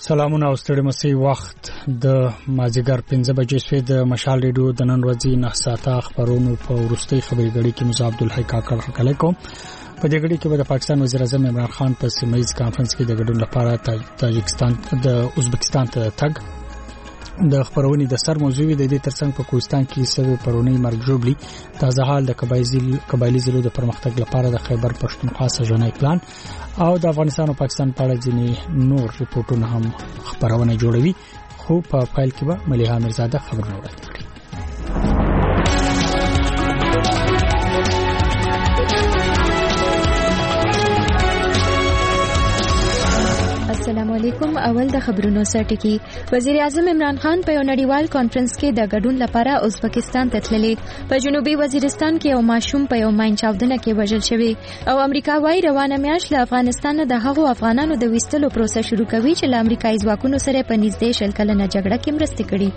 سلامونه او ستړي مسي وخت د مازیګر 15 بجې شوې د مشال ریډیو د نن ورځې 9 ساعته خبرونو په ورستۍ خبري غړي کې مزه عبدالحی کاکړ حواله کوم. په دې غړي کې د پاکستان وزیر اعظم عمران خان په سیمایي کانفرنس کې د ګډون لپاره تاجکستان د ازبکستان ته تګ د خبرونې د سر موضوع د دې ترڅنګ په کوهستان کې سوي پرونی مرګ جوړلی تازه حال د قبایلی ضلعو د پرمختګ لپاره د خیبر پښتونخوا سژنای پلان او د افغانستان او پاکستان په اړه ځینې نور ریپورتونه هم خبرونه جوړوي. خو په فایل کې به ملیحه مرزاده خبرونه وړاندې کړي. السلام علیکم. اول د خبرونو سرټکی. وزیر اعظم عمران خان په یو نړیوال کانفرنس کې د ګډون لپاره ازبکستان ته تللی. په جنوبي وزیرستان کې یو ماشوم په یو ماین چاودنه کې وژل شوی او امریکا وايي روانه میاشت له افغانستان د هغو افغانانو د وستلو پروسه شروع کوي چې له امریکایي ځواکونو سره په نږدې شل کلنه جګړه کې مرسته کړې.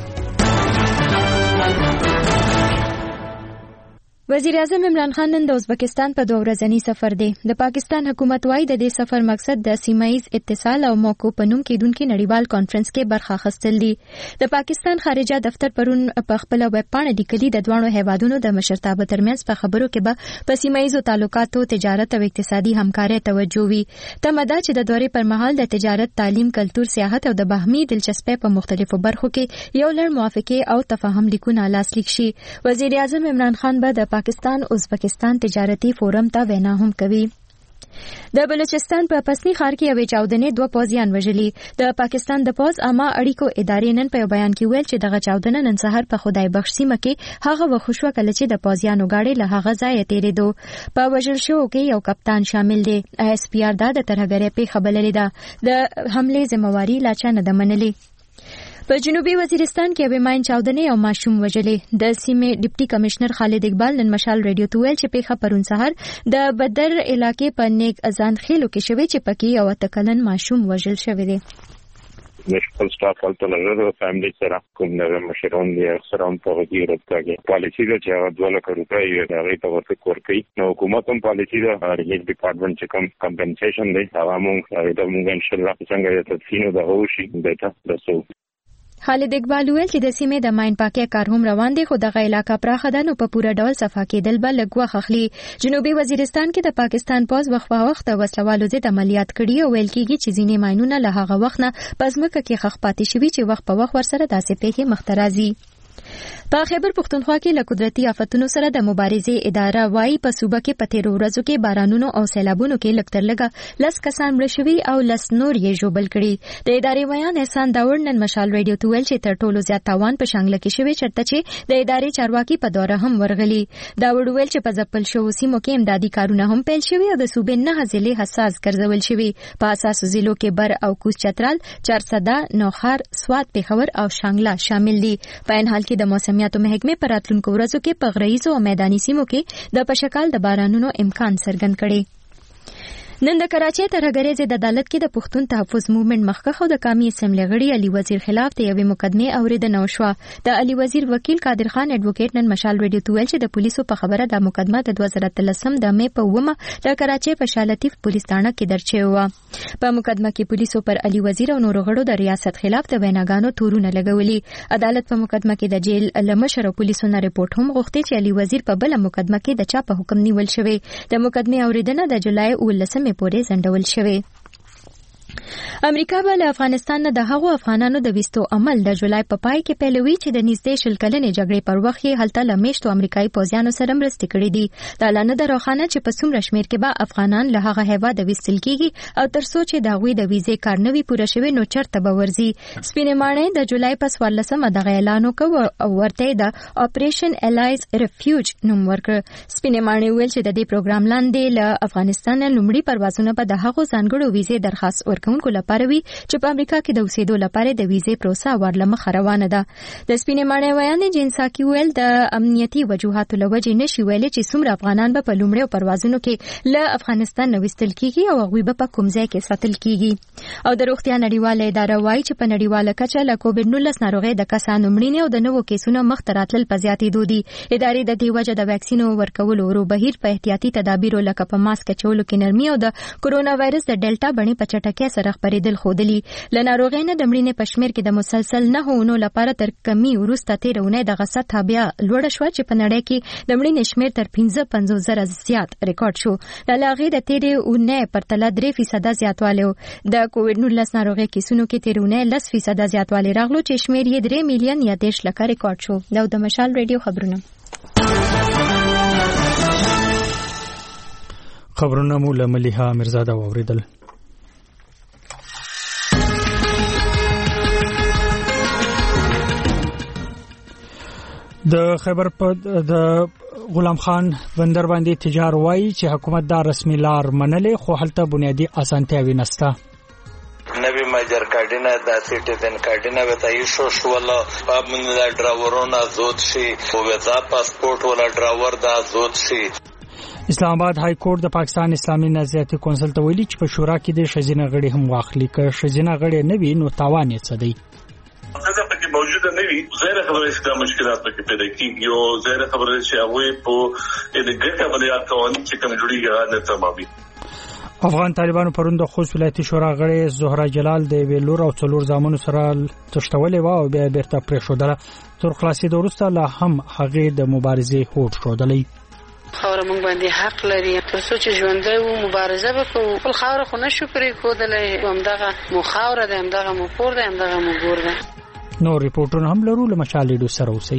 وزیر اعظم عمران خان نن د ازبکستان په 2 ورځنی سفر دی. د پاکستان حکومت وايي د دې سفر مقصد د سیمایي اتصال او موقو پنوم کېدونکو نړیوال کانفرنس کې برخه اخیستل دي. د پاکستان خارجه دفتر پرون په خپل ویب پاڼه لیکلي د دوه هیوادونو د مشرتابه ترمنځ په خبرو کې به په سیمایي تعلقاتو، تجارت او اقتصادي همکارۍ توجه وي. تمه ده چې د دورې پر مهال د تجارت، تعلیم، کلتور، سیاحت او د باهمي دلچسپۍ په مختلفو برخو کې یو لړ موافقې او تفاهم لیکونه لاسلیک شي. وزیر اعظم عمران خان به د پاکستان ازبکستان تجارتي فورم ته وینا هم کوي. د بلوچستان په پسنی ښار کې یوې چاودنې 2 پوځیان وژلي. د پاکستان د پوځ عامه اړیکو ادارې نن په بیان کې ویل چې دغه چاودنه نن سحر په خدای بخش سیمه کې هغه وخښو کله چې د پوځیانو گاډي له هغه ځای تیرېدو. په وژل شو کې یو کپتان شامل دی. اس پی آر د ترهګرۍ په خبرلې ده د حمله ذمہواری لا چا نه منلې. په جنوبي وزیرستان کې یو ماین چاودنې او ماشوم وژلې. د سیمې ډیپټي کمشنر خالد اقبال نن مشال ریډیو ته ویل چې پیښه پرون سحر د بدر علاقې په نیک ازان خېلو کې شوې چې پکې یو تکلن ماشوم وژل شوی دی. نشکل سټاف ولته لږه فیملی سره کوم نه مشرون دي اکثر هم په دې ورته پالیسی ده چې هغه 2 لک روپۍ هغه ته ورته ورکړي. نو حکومت هم پالیسی ده ریلیف ډپارټمنټ چې کوم کمپنسیشن دی هغه موږ ان شاء الله څنګه د تدفین د هوشي دته دسو. خالد اقبال ویل چې د سیمې د ماین پاکي کار هم روان دي خو دغه علاقہ پراخه ده نو په پوره ډول صفا کېدل به لګوه خخلي. جنوبي وزیرستان کې د پاکستان پوز وخت وسلوالو ضد عملیات کړي او ویل کېږي چې ځینې ماینونه له هغه وخت نه پزمکه کې خخ پاتې شوي چې وخت په وخت ورسره داسې پیښې مخترازي. په خیبر پښتونخوا کې له قدرتي آفتونو سره د مبارزې اداره وايي په صوبه کې په 13 ورځو کې بارانونو او سیلابونو کې لکتر لګه 10 کسان مړ شوي او 10 نور یې ژوبل کړي. د ادارې ویان احسان داور نن مشال ریډیو ته ویل چې تر ټولو زیات تاوان په شانګله کې شوی چرته چې د ادارې چارواکي په دوره هم ورغلي. داور ویل چې په ځپل شو سیمو کې امدادي کارونه هم پیل شوي او د صوبې 9 ضلع حساس ګرځول شوي. په اساس ضلعو کې بر او کوز چترال، چارسده، نوخار، سوات، پیښور او شانګله شامل دي. په ان حال کې د موسمیاتو محکمې پر راتلونکو ورځو کې په غرایزو او میداني سیمو کې د پشکال د بارانونو امکان څرګند کړي. نن د کراچۍ ترهګرۍ ضد عدالت کې د پښتون تحفظ موومېنټ مخکښ او د قومي اسمبلی غړي علي وزیر خلاف د یوې مقدمې اوریدنه وشوه. د علي وزیر وکیل قادر خان اډوکیټ نن مشال ریډیو ته ویل چې د پولیسو په خبره د مقدمه د 2013 د مې په 9 د کراچۍ په شالتیف پولیس تھانه کې درج شوی و. په مقدمه کې پولیسو پر علي وزیر او نورو غړو د ریاست خلاف د ویناګانو تورونه لګولي. عدالت په مقدمه کې د جیل لمشر او پولیسو نه ریپورت هم غوښتي چې علي وزیر په بل مقدمه کې د چا په حکم نیول شوی. د مقدمې اوریدنه د جولای 19 پورې ځنډول شوی. امریکا به له افغانستان نه د هغو افغانانو د وستو عمل د جولای په پای کې پیلوي چې د نږدې شل کلنې جګړې پر وخت یې هلته له میشتو امریکایي پوځیانو سره مرستې کړې دي. دا لا نه ده روښانه چې په څومره شمېر کې به افغانان له هغه هیواده ویستل کېږي او تر څو چې د هغوی د ویزې کار نه وي پوره شوی نو چېرته به ورځي. سپینې ماڼۍ د جولای په 14 دغه اعلان وکړ او ورته د اپریشن الایز ریفیوج نوم ورکړ. سپینې ماڼۍ ویل چې د دې پروګرام لاندې له افغانستان لومړي پروازونه به د هغو ځانګړو ویزې درخواست ورکوونکو لپاره وي چې په امریکا کې د اوسېدو لپاره د ویزې پروسه ورلمخ روانه ده. د سپینې ماڼۍ ویان جنساکي ویل د امنیتي وجوهاتو له وجې نشي ویلي چې څومره افغانان به په لومړیو پروازونو کې له افغانستان نه وستل کېږي او هغوی به په کوم ځای کې ساتل کېږي. او د روغتیا نړیواله اداره وایي چې په نړیواله کچه له کووډ-19 ناروغۍ د کسانو مړینې او د نوو کیسونو مخ ته راتلل په زیاتېدو دي. ادارې د دې وجه د واکسینو ورکولو ورو بهیر په احتیاطي تدابیرو لکه په ماسک اچولو کې نرمي او د کرونا وایرس د ډیلټا بڼې په چټکۍ سره خبرېدل ښودلي. له ناروغۍ نه د مړینې په شمېر کې د مسلسل 9 اونو لپاره تر کمی وروسته تېره اونۍ دغه سطحه بیا لوړه شوه چې په نړۍ کې د مړینې شمېر تر 55,000 زیات ریکارډ شو. له هغې د تېرې اونۍ پرتله 3% زیاتوالی و. د کووډ-19 ناروغۍ کیسونو کې تېره اونۍ 10% زیاتوالی راغلو چې شمېر یې 3 میلیون یا 10 لکه ریکارډ شو. دا د مشال ریډیو خبرونه مو له ملیحه میرزاده واوریدل. د خیبر د غلام خان بندر باندې تجار وایي چې حکومت دا رسمي لار منلې خو هلته بنیادی اسانتیاوې نشته. نوی ماجر کارډینه د سټیزن کارډینه وته ایشو شواله پابند د ډراورونو زود شي او وزا پاسپورت ولا ډراور دا زود شي. اسلام آباد های کورټ د پاکستان اسلامي نظریاتي کونسل ته ویلي چې په شورا کې د شزینه غړي هم واخلي که شزینه غړي نه وي نو تاوان یې څه دی. دا پکې موجوده نه وي زیره خبره چې دا مشکلات پکې پیدا کیږي او زیره خبره چې هغه په د ګټه باندې قوانین چې کوم جوړیږي نه تمامي. افغان طالبانو پرون د خوست ولایتي شورا غړي زهرا جلال د ویلور او څلور زامنو سره تشتولې و او بیا بیرته پرې شودله. تر خلاصې د ورسته لا هم هغه د مبارزې هوډ شودلې. خاور مونږ باندې حق لري ترڅو چې ژوندۍ وو مبارزه وکړو. خپل خاور خو نشو پرې کودلې. همدغه مو خاور ده، همدغه مو کور ده، همدغه مو ګور ده. نو ریپورټونه هم لرو له مشال ریډیو سره اوسئ.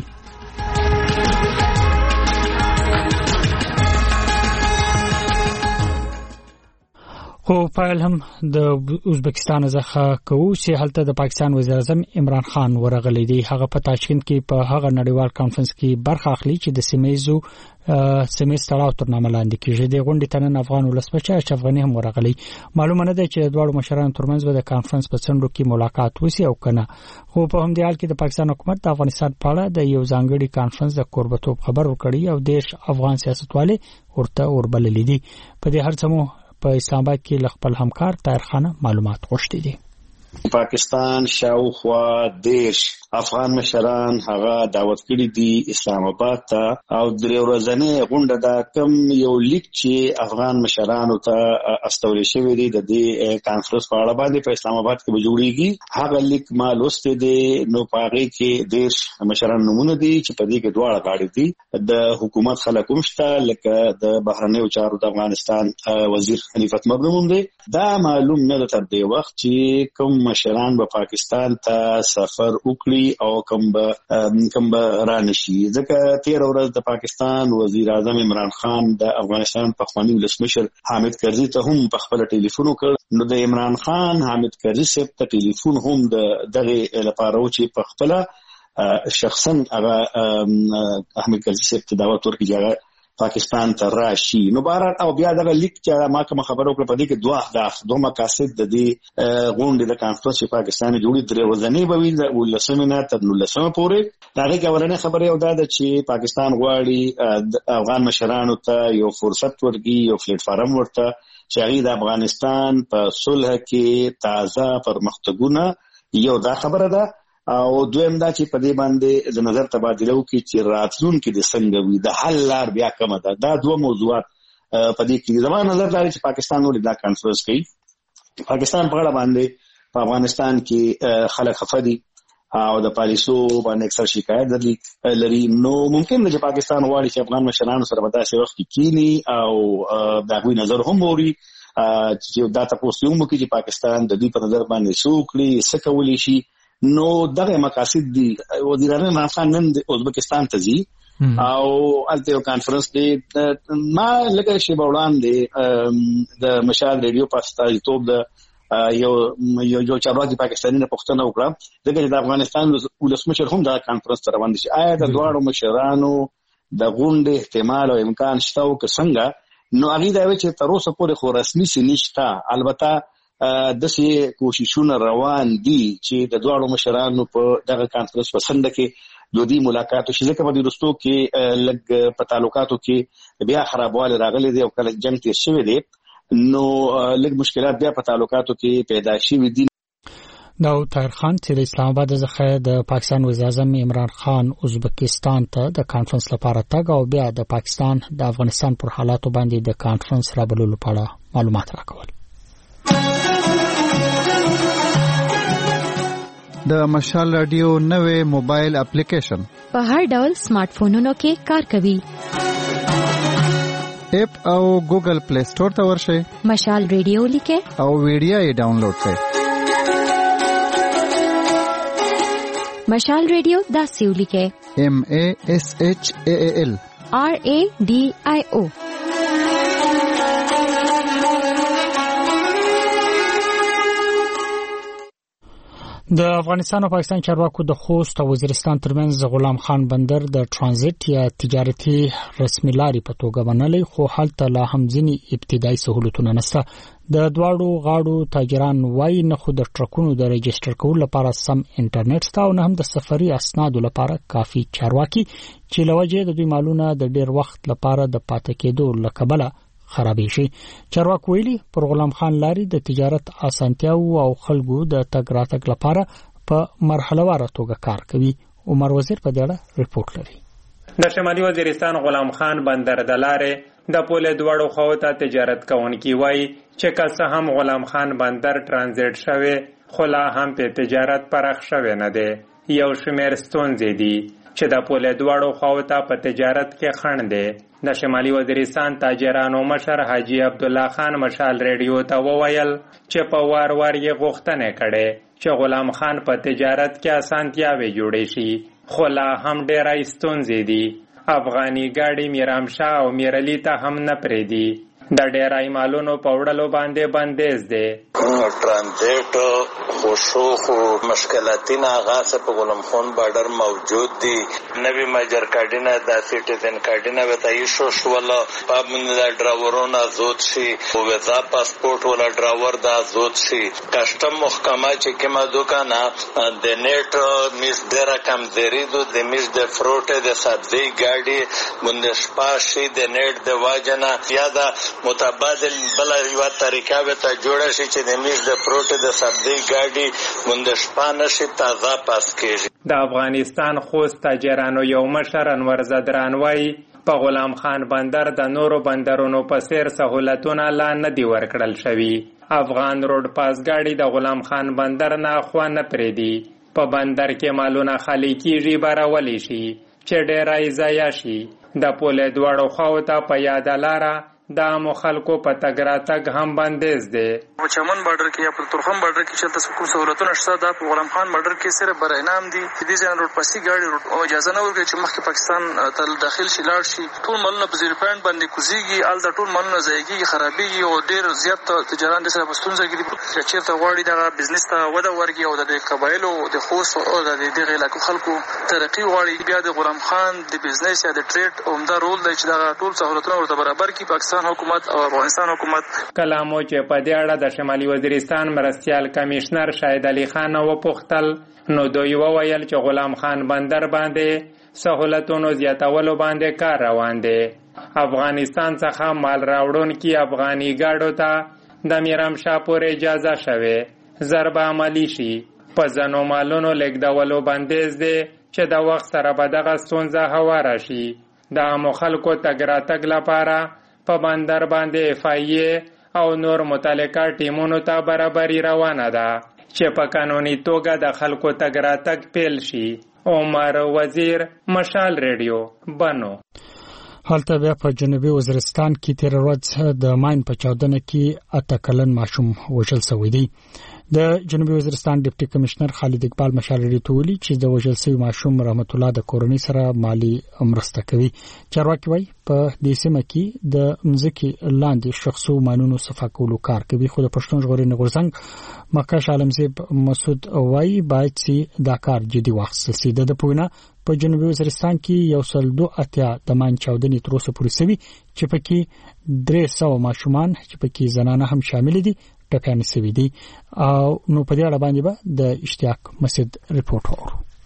خو فایل هم د ازبکستان څخه کوو چې هلته د پاکستان وزیر اعظم عمران خان ورغلی دی. هغه په تاشکند کې په هغه نړیوال کانفرنس کې برخه اخلي چې د سیمې تړاو تر نامه لاندې کېږي. د غونډې تنن افغان ولسمشر اشرف غنی هم ورغلی. معلومه نه ده چې د دواړو مشرانو ترمنځ به د کانفرنس په څنډو کې ملاقات وشي او کنه. خو په همدې حال کې د پاکستان حکومت د افغانستان په اړه د یو ځانګړي کانفرنس د کوربتوب خبر ورکړی او د افغان سیاستوالو ورته وربللې دي. په دې هر څه مو په اسلام آباد کې خپل همکار طاهر خان معلومات غوښتي دي. پاکستان شاوخوا دیش افغان مشران هغه دعوت کړي دي اسلام آباد ته او درې ورځې غونډه دا کم یو لیک چې افغان مشرانو ته استول شوی دی د دې کانفرنس په اړه باندې په اسلام آباد کې جوړیږي. هغه لیک ما لوسته دي نو پاره کې دیش مشران نمونه دي چې په دې کې دواړه غاړي دي. د حکومت خلک هم شته لکه د بهرنیو چارو د افغانستان وزیر حنیفت مبروم دی. دا معلوم نه تر دې وخت چې کوم مشران به پاکستان ته سفر وکړي او کوم به رانشي. ځکه تیر ورځ د پاکستان وزیر اعظم عمران خان د افغانستان پخوانی ولسمشر حامد کرزي ته هم په خپل ټلیفون وکړ. نو د عمران خان حامد کرزي صاحب ته ټلیفون هم دغه لپاره چې په خپل شخصا هغه احمد کرزي صاحب ته دعوت ورکړي پاکستان ته راشي. نو بهر او بیا دغه لیک چې ما کوم خبرو کړ په دې کې دوه مقاصد د دې غونډې د کانفرنس په پاکستان جوړې درې ورځې به وي د ولسمنه تر 19 پورې. دا غي اولنې خبره یو ده چې پاکستان غواړي افغان مشرانو ته یو فرصت ورکړي، یو پلیټ فارم ورته چې هغه د افغانستان په صلح کې تازه پرمختګونه یو دا خبره ده او دویم دا چې په دې باندې د نظر تبادله وکړي چې راتلونکي د څنګه وي د حل لار بیا کومه ده. دا دوه موضوعات په دې کې زموږ نظر دا چې پاکستان ولې دا کانفرنس کوي. پاکستان په اړه باندې په افغانستان کې خلک خفه دي او د پالیسو باندې اکثر شکایت لري. نو ممکن ده چې پاکستان غواړي چې افغان مشرانو سره په داسې وخت کې کینی او د هغوی نظر هم اوري چې دا تاسو یو مو کې چې پاکستان د دې په نظر باندې څوکلي څه کولی شي. نو دغه مقاصد دي. وزیر اعظم عمران خان نن د ازبکستان ته ځي او الته کانفرنس دی. ما لکه شی وړاندې د مشال ریډیو پاکستان توپ د یو چارواکي پاکستاني نه پوښتنه وکړه دغه د افغانستان ولسمشر هم د کانفرنس سره باندې شي آیا د دواړو مشرانو د غونډې احتمال او امکان شته او که څنګه. نو هغه دا چې تر اوسه پورې خو رسمي سي نشته. البته دسې کوششونه روان دي چې د دواړو مشرانو په دغه کانفرنس په سند کې دوی ملاقات شي. ځکه په دې رستو کې لګ په تعلقاتو کې بیا خرابواله راغلي دي او کله جنگ تیر شوی دی نو لګ مشکلات بیا په تعلقاتو کې پیدا شوي دي. دا طاهر خان چې د اسلام آباد څخه د پاکستان وزیر اعظم عمران خان ازبکستان ته د کانفرنس لپاره تګ او بیا د پاکستان د افغانستان پر حالاتو باندې د کانفرنس رابللو لپاره معلومات راکول. د مشال رادیو نوې موبایل اپلیکیشن په هر ډول سمارټ فونونو کې کار کوي. اپ او ګوګل پلی سٹور ته ورشئ. مشال رادیو لیکه او ویډیو یې ډاونلوډ کړئ. مشال رادیو دا سیو لیکه MASHAAL RADIO. د افغانستان او پاکستان چارواکو د خوست او وزیرستان ترمنځ غلام خان بندر د ترانزیت یا تجارتي رسمي لارې په توګه منلې، خو هلته لا هم ځینې ابتدایي سہولتونه نشته. د دواړو غاړو تاجران وايي نه خو د ټرکونو د رجسټر کولو لپاره سم انټرنیټ شته او نه هم د سفري اسنادو لپاره کافي چارواکي، چې لوجه د دوی مالونه د ډیر وخت لپاره د پاتې کېدو لکبله خرابې شي. چارواکي ویلي پر غلام خان لاري د تجارت اسانتیاو او خلکو د تګ راتګ لپاره په مرحله واره توګه کار کوي. عمر وزیر په دې اړه ریپورت لري. د شمالي وزیرستان غلام خان بندر د لارې د پوله دوړو خو ته تجارت کوونکي وایي چې کله هم غلام خان بندر ترانزیت شوه خو لا هم په تجارت پرخ شوه نه دی. یو شمېر ستونزې دي چې د پوله دوړو خو ته په تجارت کې خنډ دی. د شمالي وزیرستان تاجرانو مشر حاجی عبد الله خان مشال رادیو ته وویل چې په وار یې غوښتنه کړې چې غلام خان په تجارت کې اسانتیاوي جوړې شي، خو لا هم ډېرې ستونزې دي. افغاني ګاډي میرامشاه او میرلی ته هم نه پریدي. د ډېرای مالونو په وړلو باندې بندیز دی. ترانزیت خشوخ و مشکلاتینا غاز په غلام خان بارډر موجود دي. نوی ماجر کارډینا د سټیزن کارډینا وته ایشو شولا پابند ډراورونه زود شي او ویزا پاسپورت ولا ډراور دا زود شي. کسٹم محکمه چې کما دوکانا د نیټ میز ډیره کم زریدو د میز د فروټ د سبزی ګاډي مونږ شپاشي د نیټ د واجنه یا دا متبادل بل یو طریقه به ته جوړه شي چې د میز د فروټ د سبزی ګاډي مونږ شپانه شي تازه پاس کیږي. د افغانستان خوست تاجرانو یو مشر انور زدران وایي په غلام خان بندر د نورو بندرونو په څیر سہولتونه لا نه دي ورکړل شوي. افغان روډ پاس ګاډي د غلام خان بندر نه خوا نه پریدي. په بندر کې مالونه خالی کیږي بارولی شي چې ډېرای ضایع شي. د پوله دواړو خواو ته په یاد لاره د عامو خلکو په تګ راتګ هم بندیز دی. په چمن بارډر کې یا په تورخم بارډر کې چې تاسو کوم سہولتونه شته دا په غلام خان بارډر کې صرف بر انعام دي. دې ځان روډ پاسي ګاډي او اجازه نه ورکړي چې مخکې پاکستان ته داخل شي لاړ شي. ټول مالونه په 0 پوینټ باندې کوزيږي، ال دا ټول مالونه ځایږي خرابېږي او ډېر زیات تجاران د سره پستونځي کې چې چیرته غواړي دا بزنس ته وده ورګي او د قبایلو د خوست او د دې علاقو خلکو ترقی غواړي. بیا د غلام خان د بزنس یا د ټریډ عمده رول دی چې دا ټول سہولتونه ورته برابر کړي پاکستان حکومت او افغانستان حکومت. کلامو چې په دې اړه د شمالي وزیرستان مرستیال کمشنر شاهد علي خان وپوښتل نو دوی وویل چې غلام خان بندر باندې سہولتونو زیاتولو باندې کار روان دی. افغانستان څخه مال راوړونکي افغاني ګاډو ته د میرامشاه پورې اجازه شوه ضرب عملی شي. په ځنو مالونو لیږدولو بندیز دی چې د وخت سره به دغه ستونزه هواره شي. د عامو خلکو تګ راتګ لپاره په بندر باندې FIA او نور متعلقه ټیمونو ته برابري روانه ده چې په قانوني توګه د خلکو تګ راتګ پیل شي. عمر وزیر مشال رادیو بنو. هلته بیا په جنوبي وزیرستان کې تیر ورځ د ماین په چاودنه کې 8 کلن ماشوم وژل شوی دی. د جنوبي وزیرستان ډیپټي کمشنر خالد اقبال مشال رادیو ته ویلي چې د وژل شوی ماشوم رحمت الله د کورنۍ سره مالی مرسته کوي. چارواکي وایي په دې سیمه کې د مځکې لاندې شخصو مانونو صفا کولو کار کوي، خو د پښتون ژغورنې غورځنګ مکاش عالمزیب مسعود وایي باید چې دا کار جدي واخیستل شي. د پوینه په جنوبي وزیرستان کې 102 د ماین چاودنې تر اوسه پورې شوي چې پکې 300 ماشومان چې پکې زنانه هم شامل دي ټپيان شوي دي. او نو په دې اړه باندې به د اشتیاق مسجد ریپورت ورو.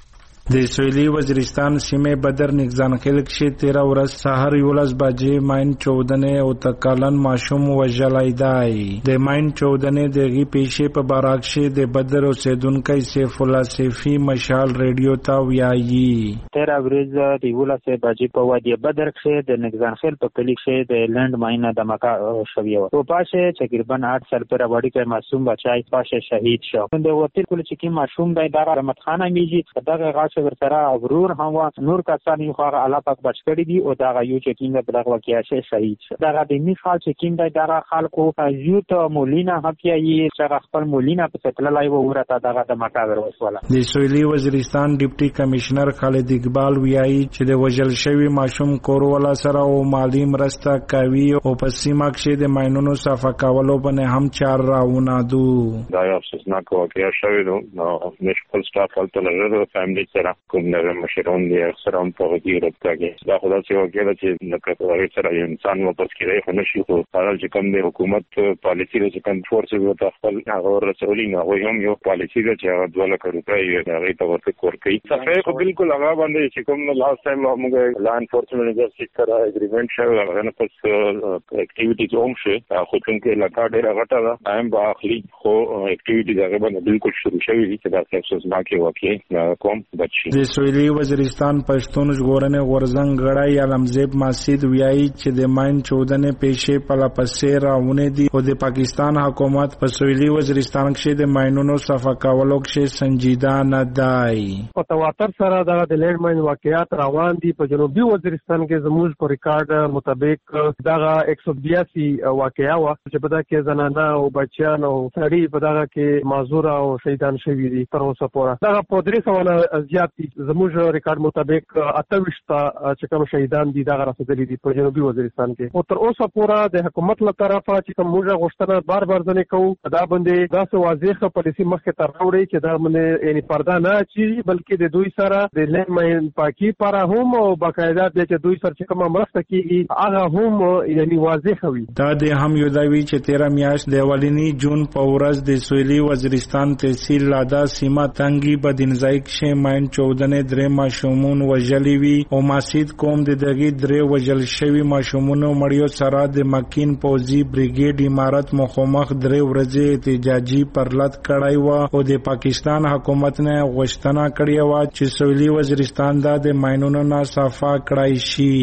د سویلي وزیرستان سیمې بدر نگزان خیل کې 13 ورځ سحر 11 بجې ماین چودنې او تکالن ماشوم وژلای دی د ماین چودنې دغه پیښې په باراکشه د بدر اوسیدونکو سیف الله سیفی مشال ریډیو ته ویایي 13 ورځ د 11 بجې په وادي بدر کې د نگزان خیل په کلی کې د لند ماینه د مکا شوی و پاشه تقریبا 8 سال پر وړي کې معصوم بچای پاشه شهید شو د وتی کول چې کی معصوم د اداره رحمت خان میږي دغه غاښ ورسره ورور هم نور کسان یو خو الله پاک بچ کړی دی او دغه یو چې کینه بلغ واقعیا شهید شو دغه د می خال چې کینه د اداره خلکو یوت مولینا حقیقي چې خپل مولینا په تللای و ورته دغه د مکا ورسوله د سویلي وزیرستان ډیپټي کمشنر خالد اقبال ویایي چې د وژل شوی معصوم کوروالا سره او مالی مرسته کوي او په سیمه کې د ماینونو صفه کولو باندې هم چار راونادو دا یو افسوسناک واقعیا شوی نو نشکل سټاف ولته لري فیملی سره کوم نه مشرون دي اکثر هم په دې ورته دا خدای چې واقعیا چې نکته سره انسان واپس کړي خو نشي خو حال چې کوم د حکومت پالیسی د کوم فورس وو خپل هغه رسولي نه وي هم یو پالیسی چې هغه 2 لک روپۍ هغه ته ورته کور کوي صفه خو بالکل هغه باندې چې کوم لاست ټایم موږ لا انفورسمنت ایجنسی سره اګریمنت شوی هغه نه پس اکټیویټیز هم شي خو څنګه لکه ډیره غټه ده ایم باخلی خو اکټیویټیز هغه باندې بالکل شروع شوی دي چې دا څه باقي واقعي کوم بچي د سویلي وزیرستان پښتون ژغورنې غورزنګ غړای علمزیب ماسید ویایي چې د ماین چودنې پیښې په لپسې راونه دي او د پاکستان حکومت په سویلي وزیرستان کې د ماینونو صفه کولو کې سنجیده نه دی په تواتر سره د لینډ ماین واقعیات روان دي په جنوبي وزیرستان کې زموږ په ریکارډ مطابق دغه 182 واقعیا و چې په دغه کې زنانه او بچیان او سړي په دغه کې معذور او شهیدان شوي دي تر اوسه پورې دغه په 300 زیات دي زموږ ریکارډ مطابق 28 چې کوم شهیدان دي دغه رسیدلي دي په جنوبي وزیرستان کې او تر اوسه پورې د حکومت له طرفه چې کوم موږ غوښتنه بار ځنې کوو دا باندې داسې واضح پالیسي مخکې تر راوړي چې دا باندې یعنی پرده نه چې بلکې د دوی سره د لین ماین پاکي پر هم او باقاعده چې دوی سره چې کوم مرسته کیږي هغه هم یعنی واضح وي دا د هم یو داوی چې 13 میاشت د ولینی جون په ورځ د سویلي وزیرستان تحصیل لادا سیمه تنګي بدینځای کې ماین 14 درې ماشومون وژلي وي او ماسید کوم د دغه درې وژل شوی ماشومون مړیو سره د مکین پوزي بریګیډ امارت مخامخ درې ورځې احتجاجي پرلط کړای و او د پاکستان حکومت نه غوښتنه کړې و چې سویلي وزیرستان د ماینونو نه صفا کړای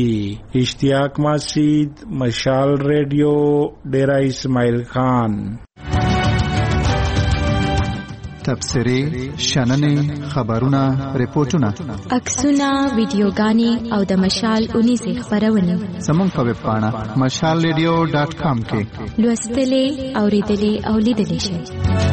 شي اشتیاق ماسید مشال ریډیو ډیرا اسماعیل خان تبصری شننې خبرونه ریپورتونه عکسونه ویډیوګانې او د مشال 19 خبرونه زموږ په ویب پاڼه mashalradio.com کې لوستلې اوریدلې او لیدلې شئ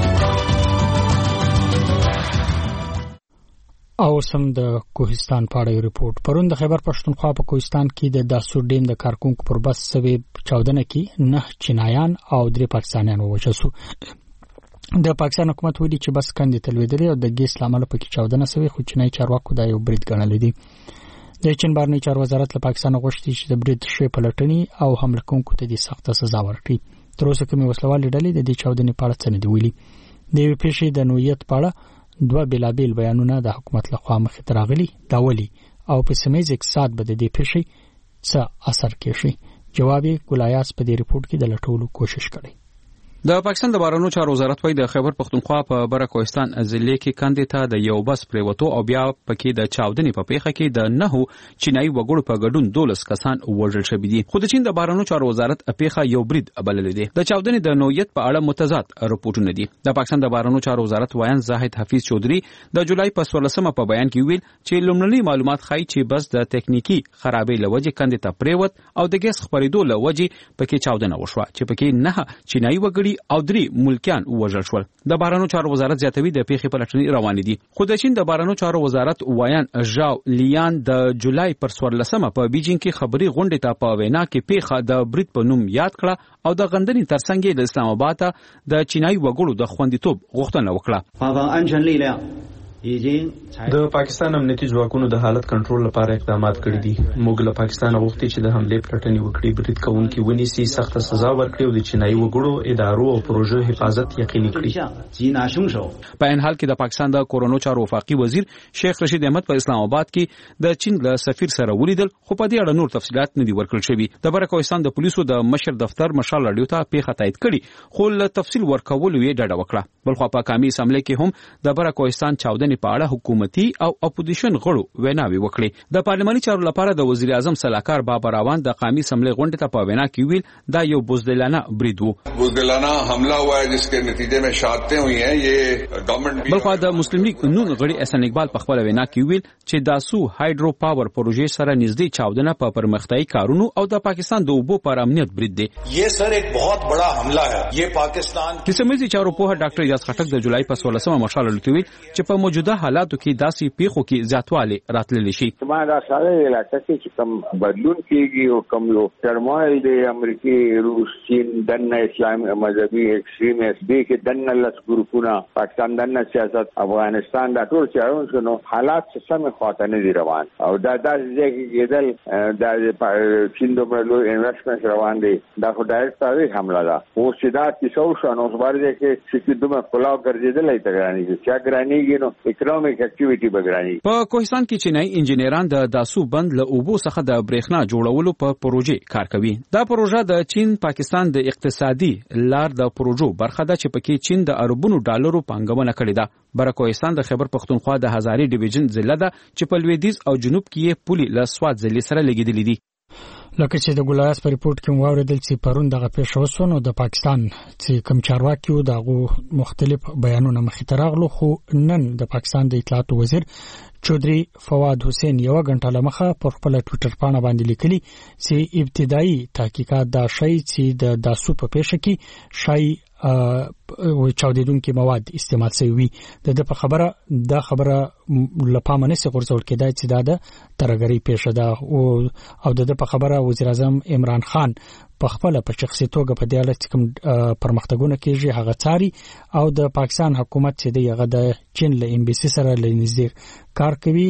او سم د کوهستان پاړې ریپورت پرون د خیبر پښتونخوا په کوهستان کې د داسور ډیم د کارکونکو پر بس سوي 14 کې 9 چینایان او 3 پاکستانیان ووژل شو د پاکستان حکومت ویلي چې بس کندې تلویدلې او د ګیس لامل پکې 14 سوي خو چینای چارواکو دا یو برید ګڼل دي د چین بهرنی چارو وزارت له پاکستان غوښتي چې د برید شوی پلټنې او حمله کوونکو ته د سخت سزا ورکړي تر اوسه کومې وسلوالې ډلې د دې 14 په اړه څه نه دی ویلي د پیښې د نوعیت په اړه 2 بلابل بیانونه د حکومت لخوا مخې ته راغلي دا ولي او په سیمه اقتصاد بده د پیښې څه اثر کوي جواب ګلایاس په دې ریپورت کې د لټولو کوشش کړي د پاکستان د بهرنیو چارو وزارت وايي د خیبر پښتونخوا په بره کوهستان ضلع کې کندې ته د یو بس پریوتو او بیا پکې د چاودنې په پیښه کې د 9 چینایي وګړو په ګډون 12 کسان وژل شوي دي خو د چین د بهرنیو چارو وزارت پیښه یو برید بللې دي د چاودنې د نوعیت په اړه متضاد رپورټونه دي د پاکستان د بهرنیو چارو وزارت وایي زاهد حفیظ چودري د جولای په 14مه په بیان کې ویل چې لومړني معلومات ښایي چې بس د تکنیکی خرابې لوجې کندې ته پریوت او د ګیس خپرېدو لوجې پکې چاودنه وشوه چې پکې 9 چینایي وګړي او 3 ملکیان وژل شول د بهرنیو چارو وزارت زیاتوي د پیښې پلټنې روان دي خو د چین د بهرنیو چارو وزارت وایان ژاو لیان د جولای پر 14مه په بیجینګ کې خبري غونډه ته په وینا کې پیښه د برید په نوم یاد کړه او د غندنې ترڅنګ د اسلام آباد د چینایي وګړو د خوندیتوب غوښتنه وکړه د پاکستان امنیتي ځواکونو د حالت کنټرول لپاره اقدامات کړي دي. موږ له پاکستان غوښتي چې د حمله پلټنې وکړي، برید کوونکي ونیسي، سخت سزا ورکړي او د چینایي وګړو ادارو او پروژو حفاظت یقیني کړي. په ان حال کې د پاکستان د کورونو چارو وفاقي وزیر شیخ رشید احمد په اسلام آباد کې د چین له سفیر سره ولیدل، خو په دې اړه نور تفصيلات نه دي ورکړل شوي. د برکوهستان د پولیسو د مشر دفتر مشال رادیو ته پیښه تایید کړي، خو له تفصیل ورکولو یې ډډه وکړه. بلخو په کامي اسمبلی کې هم د برکوهستان چاودنې په اړه حکومتي او اپوزیشن غړو ویناوي وکړي. د پارلماني چارو لپاره د وزیر اعظم سلاکار بابر روان د قومي اسمبلی غونډې ته په وینا کې ویل دا یو بوزدلانه برید وو، بوزدلانه حمله ہوا ہے جس کے نتیجے میں شہادتیں ہوئی ہیں. یہ گورنمنٹ بلخو د مسلم لیگ نون غړي احسان اقبال په خپل وینا کې ویل چې داسو هایدرو پاور پروژې سره نږدې چاودنه په پرمختیايي کارونو او د پاکستان د اوبو پر امنیت برید دی. یہ سر ایک بہت بڑا حملہ ہے. یہ پاکستان د سیمه چارو په ډاکټر اجاز خټک د جولای په 16مه مشال لټوي چې په موجوده حالاتو کې داسې پیښو کې زیاتواله راتللی شي. ما دا ساده علاقه کې کوم بدلون کیږي او کوم یو ترمایل دی امریکای، روس، چین، دنه اسلامي مذهبي ایکستریمیست دی کې دنه لس ګروپونه، پاکستان دنه سیاست، افغانستان دا ټول چارون نو حالات سم خاطر نه دی روان او دا ځکه کېدل د چین د ملو انویسټمنټ روان دی. دا خو ډایرکټ تاریخ حمله ده. او چې دا کیسو شنو زبرده کې چې دومره کلاو ګرځیدلې تګرانی چې ګرانیږي نو اکونومیک اکټیویټي بګرانی. په کوهستان کې چینایي انجنیران د داسو بند له اوبو څخه د برېښنا جوړولو په پروژې کار کوي. دا پروژه د چین پاکستان د اقتصادي لار د پروژو برخه ده چې پکې چین د اربونو ډالرو پانګونه کړې ده. برکوهستان د خیبر پختونخوا د هزاري ډیویژن ضلع ده چې په لویدیځ او جنوب کې پولي له سواد ضلع سره لګیدلې دي. لکه چې د ګولایاس په ریپورت کې واوریدل چې پرون دغه پیښه وسونه د پاکستان چې کم چارواکي او دغه مختلف بیانونه مخې ته راغلو، خو نن د پاکستان د اطلاعات وزیر چودري فواد حسین یو غنټه لمخه په خپل ټوئیټر باندې باندې لیکلي چې ابتدایي تحقیقات دا شی چې د داسو په پیښه کې شای او چاودیدونکو مواد استعمال شوی د په خبره لپاره نسې غورځول کېدای چې دا د ترګری پیښه ده او د په خبره وزیر اعظم عمران خان په خپل په شخصي توګه په دې اړه چې کوم پرمختګونه کیږي هغه څاري او د پاکستان حکومت چې دغه د چین له امبیسي سره لنځي کار کوي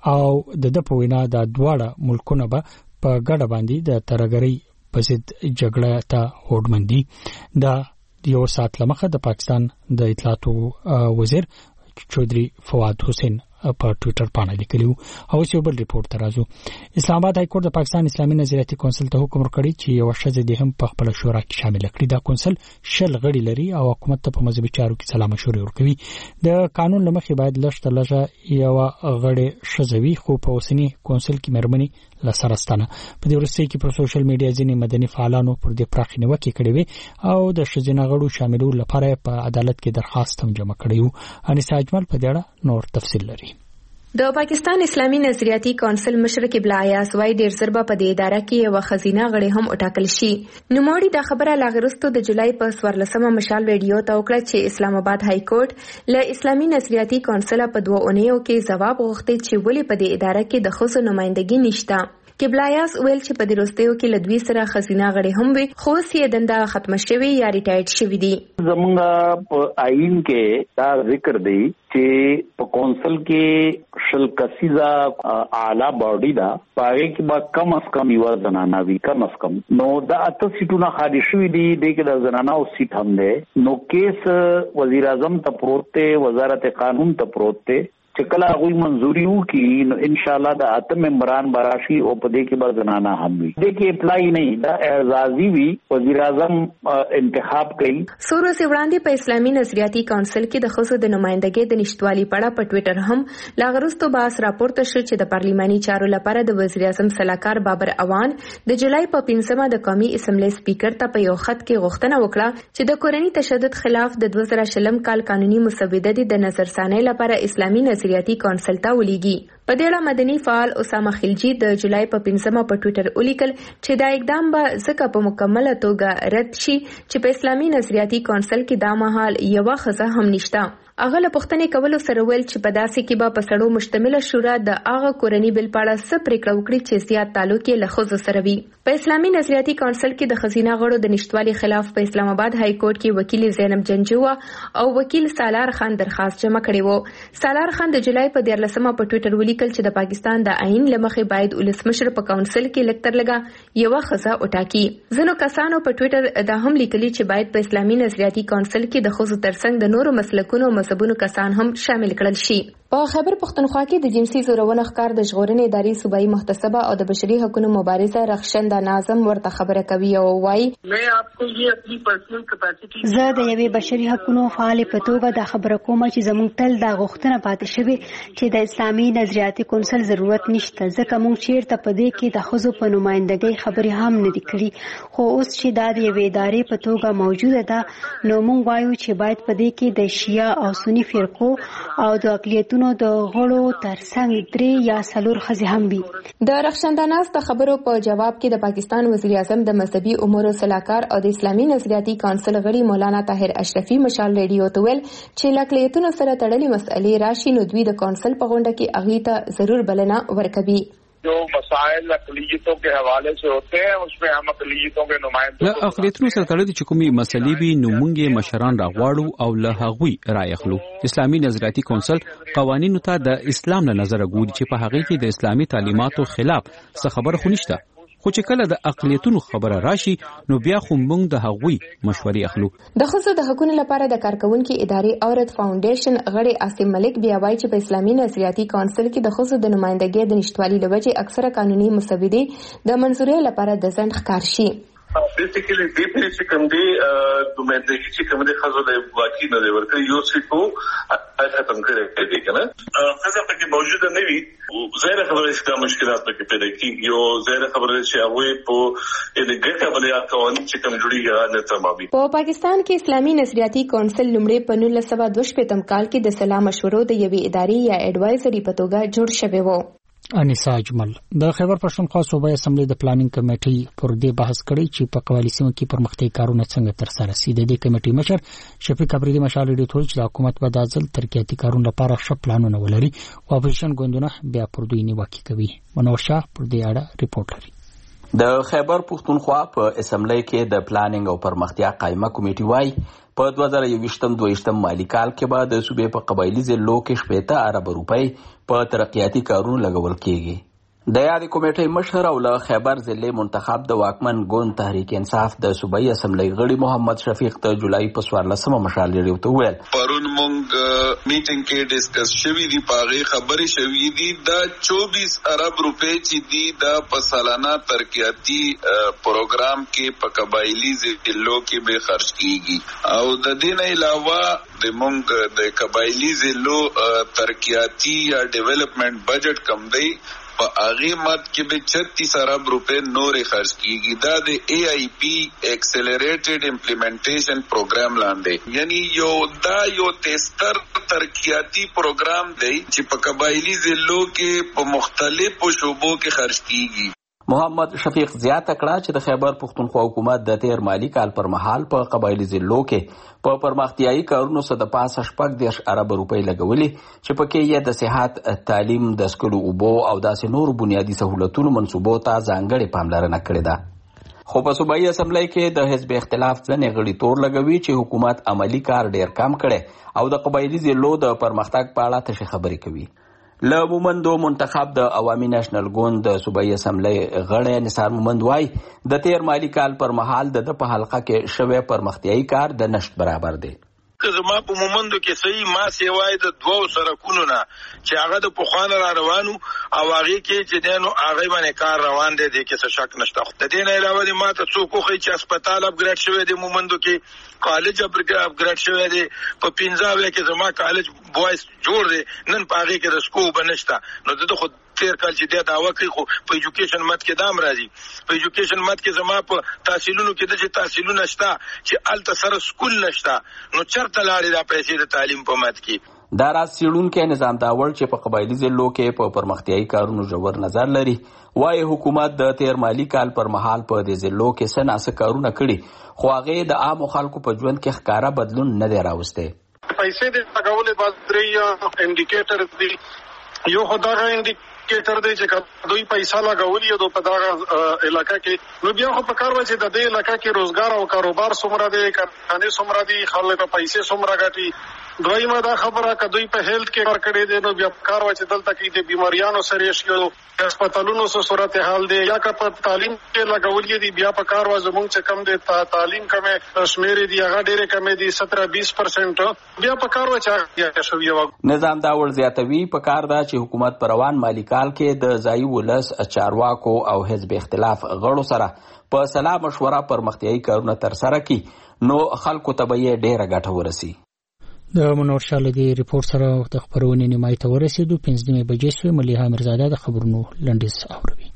او د په وینا د دواړه ملکونه به په ګډه باندې د ترګری په ضد جګړه ته هوډمندي. دا یو سات لمخه د پاکستان د اطلاعات وزیر چودري فواد حسین په ټوئیټر باندې لیکلو. او یو بل ریپورت ترازو اسلام آباد های کورټ د پاکستان اسلامي نظریاتي کونسل ته حکم ورکړی چې یو شذ د هم په خپل شورا کې شامل کړي. دا کونسل شل غړي لري او حکومت ته په مذهبي چارو کې سلام مشورې ورکوي. د قانون لمخې باید لږ لږه یو غړي شذوي، خو په اوسنی کونسل کې مرمنې لسرستانه په دې ورسته کې پر سوشل میډیا ځینې مدني فعالانو پر دې پراخ نیوکه کړې وي او د شذینه غړو شاملولو لپاره په عدالت کې درخواست هم جمع کړیو. انیسا اجمل په دې اړه نور تفصیل لري. د پاکستان اسلامي نظریاتي کونسل مشر قبله ایاز وای ډیر زربه په دې اداره کې یو خزینه غړي هم اټاکل شي. نوموړي دا خبره لاغرستو د جولای په 14مه مشال ریډیو ته وکړه چې اسلام آباد های کورټ له اسلامي نظریاتي کونسل په 2 اونیو کې جواب غوښتي چې ولې په دې اداره کې د خصوصي نمائندګي نشته. قبله ایاز ویل چې په دې وروستیو کې لدوی سره خزینه غړي هم وي، خو سیه دنده ختم شوی یا ریټایرډ شوی دي. زمونږ په آئین کې دا ذکر دی چې په کونسل کې شل کسیزه اعلی باډي دا پاره کې با کم از کم یو زنانه وی، کم از کم نو دا اته سیټونه خالي شوی دي د کې د زنانه او سیټ هم ده. نو کیس وزیر اعظم ته پروت ته، وزارت قانون ته پروت ته چې کله غوي منزوري وکي نو ان شاء الله د اته ممبران براشي او په دې کې به زنانه هم وي. دې کې اپلای نه دا اعزازي وي، وزیر اعظم انتخاب کوي. سورو سی وړاندې په اسلامي نظریاتي کونسل کې د خصوصي د نمائندګۍ د نشټوالي پړه په ټوئیټر هم لاغرستو باس راپورته شو چې د پارلماني چارو لپاره د وزیر اعظم سلاکار بابر اوان د جولای په 15مه د قومي اسمبلی سپیکر ته په یو خط کې غوښتنه وکړه چې د کورنۍ تشدد خلاف د 2020 کال قانوني مسوده د نظرثانۍ لپاره اسلامي نظریاتي کونسل ته ولېږي. په دې اړه مدني فعال اسامه خلجی د جولای په 15 په ټوئیټر ولیکل چې دا اقدام به ځکه په مکمله توګه رد شي چې په اسلامي نظریاتي کونسل کې دا مهال یوه ښځه هم نشته. هغه له پوښتنې کولو سره ویل چې په داسې کې به په سړو مشتمله شورا د هغه کورني بل په اړه څه پریکړه وکړي چې زیات تعلق یې له ښځو سره وي. په اسلامي نظریاتي کونسل کې د ښځینه غړو د نشټوالي خلاف په اسلام آباد های کورټ کې وکیل زینب جنجوه او وکیل سالار خان درخواست جمع کړی وو. سالار خان د جولای په 14 په ټوئیټر ولیکل چې د پاکستان د آئین له مخې باید ولسمشر په کونسل کې لږ تر لږه یوه ښځه وټاکي. ځینو کسانو په ټوئیټر دا هم لیکلي چې باید په اسلامي نظریاتي کونسل کې د ښځو ترڅنګ د نورو مسلکونو او مذهبونو کسان هم شامل کړل شي. په خیبر پختونخوا کې د جنسي زورونې ښکار د ژغورنې ادارې صوبایي محتسبه او د بشري حقوقو مبارزه رخشنده ناظم ورته خبره کوي او وايي زه د یوې بشري حقوقو فعال په توګه د خبره کوم چې زموږ تل دا غوښتنه پاتې شوې چې د اسلامي نظریاتي کونسل ضرورت نشته ځکه موږ چیرته په دې کې د ښځو په نمائندګۍ خبرې هم نه دي کړې خو اوس چې دا د یوې ادارې په توګه موجوده ده نو موږ وایو چې باید په دې کې د شیعه او سنی فرقو او د اقلیتونو د غړو ترڅنګ 3 یا 4 ښځې هم وي. د رخشنده ناز د خبرو په جواب کې د پاکستان وزیر اعظم د مذهبي امورو صلاحکار او د اسلامي نظریاتي کونسل غړي مولانا طاهر اشرفي مشال ریډیو ته ویل چې له اقلیتونو سره تړلې مسئلې راشي نو دوی د کونسل په غونډه کې هغې ته ضرور بلنه ورکوي. जो मसाइल अक़लियतों के हवाले से होते हैं उसमें हम अक़लियतों के नुमाइंदों له اقلیتونو سره تړلې چې کومې مسلې وي نو موږ یې مشران راغواړو او له هغوی رای اخلو. اسلامي نظریاتي کونسل قوانینو ته د اسلام له نظره ګوري چې په هغه کې د اسلامي تعلیماتو خلاف څه خبره خو نشته خو چې کله د اقلیتونو خبره راشي نو بیا خو موږ د هغوی مشورې اخلو. د ښځو د حقوقو لپاره د کارکونکو ادارې عورت فاونډیشن غړي عاصم ملک بیا وایي چې په اسلامي نظریاتي کونسل کې د ښځو د نمائندګۍ د نشټوالي له وجې اکثره قانوني مسودې د منظورۍ لپاره د ځنډ ښکار شي. بیسیکلی دې په چې کوم دی نمائندګي چې کوم دی خزو د واقعي نه دی ورکړي یو څه کو ختم کړي دي کنه خزه پکې موجوده نه وي زیره خبره چې مشکلات پکې پیدا کیږي یو زیره خبره چې هغه په دې ګټه باندې قوانین چې کوم جوړیږي نه تمامي. په پاکستان کې اسلامي نظریاتي کونسل لومړی په 1922 کال کې د سلا مشورو د یوې ادارې یا اډوایزري په توګه جوړ شوی و. انیسا اجمل د خیبر پښتونخوا صوبایي اسمبلی د پلانینګ کمیټې پر دې بحث کړی چې په قبایلی سیمو کې پرمختګ کارونه څنګه تر سره رسیدي. د دې کمیټې مشر شفیق ابریدي مشال ریډیو ته چې حکومت به د ځل ترقیاتي کارونه لپاره ښه پلانونه ولري او اپوزیشن ګوندونه بیا پر دوی نیوکه کوي. منور شاه پر دې اړه ریپورت لري. د خیبر پښتونخوا په اسمبلی کې د پلانینګ او پرمختیا قائمه کمیټې وايي په 2022 مالی کال کې به د صوبې په قبایلی ضلعو کې 70 ارب روپۍ په ترقیاتي کارونو لګول کېږي. د یادې کمیټې مشر او له خیبر ضلع منتخب د واکمن ګوند تحریک انصاف د صوبایي اسمبلی غړي محمد شفیق ته جولای په 14 مشال لري ته ویل پرون مونږ میټینګ کې ډیسکس شوی دی پاغه خبرې شوی دی دا 24 ارب روپۍ چې دی د پسالانه ترقیاتي پروګرام کې په قبایلی ضلعو کې به خرج کیږي او د دې نه علاوه د مونږ د قبایلی ضلعو ترقیاتي یا ډیولپمنٹ بجټ کم دی په هغه مد کې به 36 ارب روپے نورې خرج کیږي دا د ای آی پی ایکسلریټډ امپلیمنټیشن پروګرام لاندې یعنی یو 73 ترقیاتی پروګرام دی چې په قبایلی ضلعو کې په مختلفو شعبو کې خرج کیږي. محمد شفیق زیاته کړه چې د خیبر پښتونخوا حکومت د تیر مالی کال پر مهال په قبایلی ضلعو کې په پرمختیايي کارونو سره د 65 ارب روپۍ لګولې چې پکې یې د صحت، تعلیم، د سکولو اوبو او داسې نور بنیادی سہولتونو منصوبو ته ځانګړې پاملرنه کړې ده. خو په صوبایي اسمبلی کې د حزب اختلاف ځنې غړي تور لګوي چې حکومت عملی کار ډیر کم کړي او د قبایلی ضلعو د پرمختګ په اړه تشه خبرې کوي. له مومندو منتخب د عوامي نېشنل ګوند د صوبایي اسمبلی غړی نثار مومند وايي د تیر مالی کال پر مهال د په حلقه کې شوی پرمختیايي کار د نشټ برابر دی. که زما په مومندو کې صحیح ما سیوای د 2 سرکونو نه چې هغه د پخوانه را روانو او هغه کې چې دینو هغه باندې کار روان دی د کې څه شک نشته. د دې نه علاوه د ما ته څوک خو چې هسپتال اپګریډ شوی دی مومندو کې کالج اپګریډ شوی دی په 15 کې زما کالج بوایز جوړ دی نن په هغه کې د سکوب نشته نو د خو تیر کال چې دا داوا کوي خو په ایجوکیشن مت کې دام راځي په ایجوکیشن مت کې زما په تحصیلونو کې د تحصیلونو نشته چې الته سره سکول نشته نو چرته لاړې دا پیسې د تعلیم په مت کې. دا راز څېړونکی نظام داوړ چې په قبایلي ضلعو کې په پرمختیایي کارونو ژور نظر لري وايي حکومت د تیر مالي کال پر مهال په دې ضلعو کې څه ناسه کارونه کړي خو هغې د عامو خلکو په ژوند کې ښکاره بدلون نه دی راوستی. پیسې د لګولې بعد درې انډیکیټر دي. یو خو دغه انډیکیټر دی چې دوی پیسې لګولي دي په دغه علاقه کې، نو بیا خو په کار و چې د دې علاقه کې روزګار او کاروبار څومره دی، کارخانې څومره دي، خلک پیسې څومره ګټي. دویمه دا خبره که دوی په هیلث کې کار کړی دی نو بیا کار و چې دلته کې د بیماریانو سره شي، هسپتالونو سره صورتحال دی، یا که په تعلیم کې لګولې دي بیا په کار و زموږ چې کم دی تعلیم کمې شمېرې دي هغه ډېرې کمې دي 17-20% بیا په کار و چې هغه شوي وه. نظام داوړ زیاتوي په کار ده چې حکومت په روان مالي کال کې د ځایي ولس چارواکو او حزب اختلاف غړو سره په سلا مشوره پرمختیایي کارونه ترسره کړي نو خلکو ته به یې ډېره ګټه ورسي. د منور شاه له دې ریپورت سره د خبرونې نیمایي ته ورسېدو. 5 بجې شوې. ملیحه میرزاده د خبرونو لنډیز اوروي.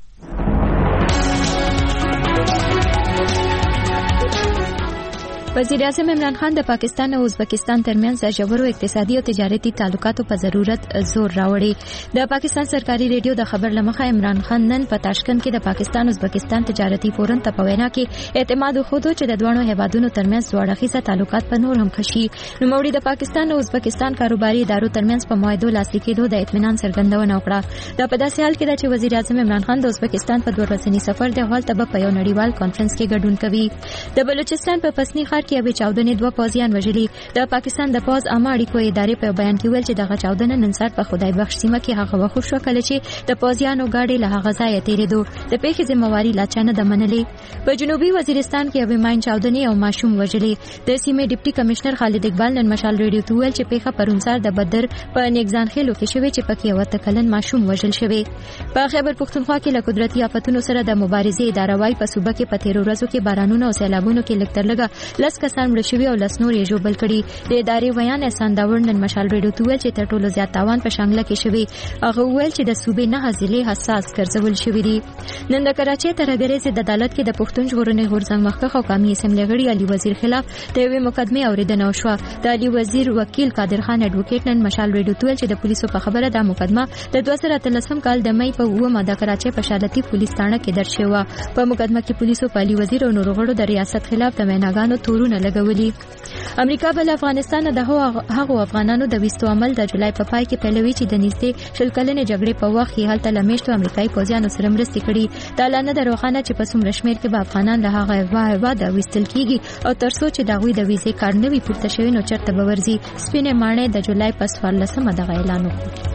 وزیر اعظم عمران خان د پاکستان او ازبکستان ترمنځ د ژورو اقتصادي او تجارتي تعلقاتو په ضرورت زور راوړي. د پاکستان سرکاري ریډیو د خبر لمخه عمران خان نن په تاشکند کې د پاکستان ازبکستان تجارتي فورم ته په وینا کې اعتماد وښود چې د دوه هیوادونو ترمنځ دوړخیزه تعلقات په نور هم ښه شي. نوموړي د پاکستان او ازبکستان کاروباري ادارو ترمنځ په معاهدو لاسلیک کېدو د اطمینان څرګندونه وکړه. دا په داسې حال کې ده چې وزیر اعظم عمران خان د ازبکستان په 2 ورځني سفر د حال ته په یو نړیوال کانفرنس کې ګډون کوي. د بلوچستان په پسنی ښار کې به چاودنې 2 پوځیان وژلي. د پاکستان د پوز عامه اړیکو ادارې په بیان کې ویل چې دغه چاودنه نن سهار په خدای بخش سیمه کې هغه وخت شو کله چې د پوځیانو ګاډي له هغه ځایه تېرېدو. د پیښې ذمہواري لا چا نه ده منلې. په جنوبي وزیرستان کې یوې ماین چاودنې او ماشوم وژلي. د سیمې ډیپټي کمشنر خالد اقبال نن مشال ریډیو ته ویل چې پیښه پرون سهار د بدر په نیکزان خېلو کې شوې چې پکې یو تکلن ماشوم وژل شوی. په خیبر پښتونخوا کې له قدرتي آفتونو سره د مبارزې اداره وايي په صوبه کې په 13 ورځو کې بارانونو او سیلابونو کې لږ تر لږه 10 کسان مړه شوي او 10 نور یې ژوبل کړي. د ادارې ویان احسان داور نن مشال ریډیو ته ویل چې تر ټولو زیات تاوان په شانګله کې شوی. هغه ویل چې د صوبې 9 ضلع حساس ګرځول شوي دي. نن د کراچۍ ترهګرۍ ضد عدالت کې د پښتون ژغورنې غورځنګ مخکښ او قومي اسمبلی غړي علي وزیر خلاف د یوې مقدمې اوریدنه وشوه. د علي وزیر وکیل قادر خان اډوکیټ نن مشال ریډیو ته ویل چې د پولیسو په خبره دا مقدمه د 2013 کال د مې په 9 د کراچۍ په شالتي پولیس تھانه کې درج شوه. په مقدمه کې پولیسو په علي وزیر او نورو غړو د ریاست خلاف د ویناګانو تورونه لګولي. امریکا بل افغانستان د هغو افغانانو د وستو عمل د جولای په پای کې پیلوي چې د نږدې 10 کلنې جګړې په وخت کې هلته لمیشتو امریکایي پوځیانو سره مرستې کړي. دا لا نه ده روښانه چې په څومره شمېر کې به افغانان له هغه هېواده ویستل کېږي او تر څو چې د هغوی د ویزې کارت نه وي پورته شوی نو چېرته به ورځي. سپینې ماڼۍ د جولای په 14 دغه اعلان وکړ.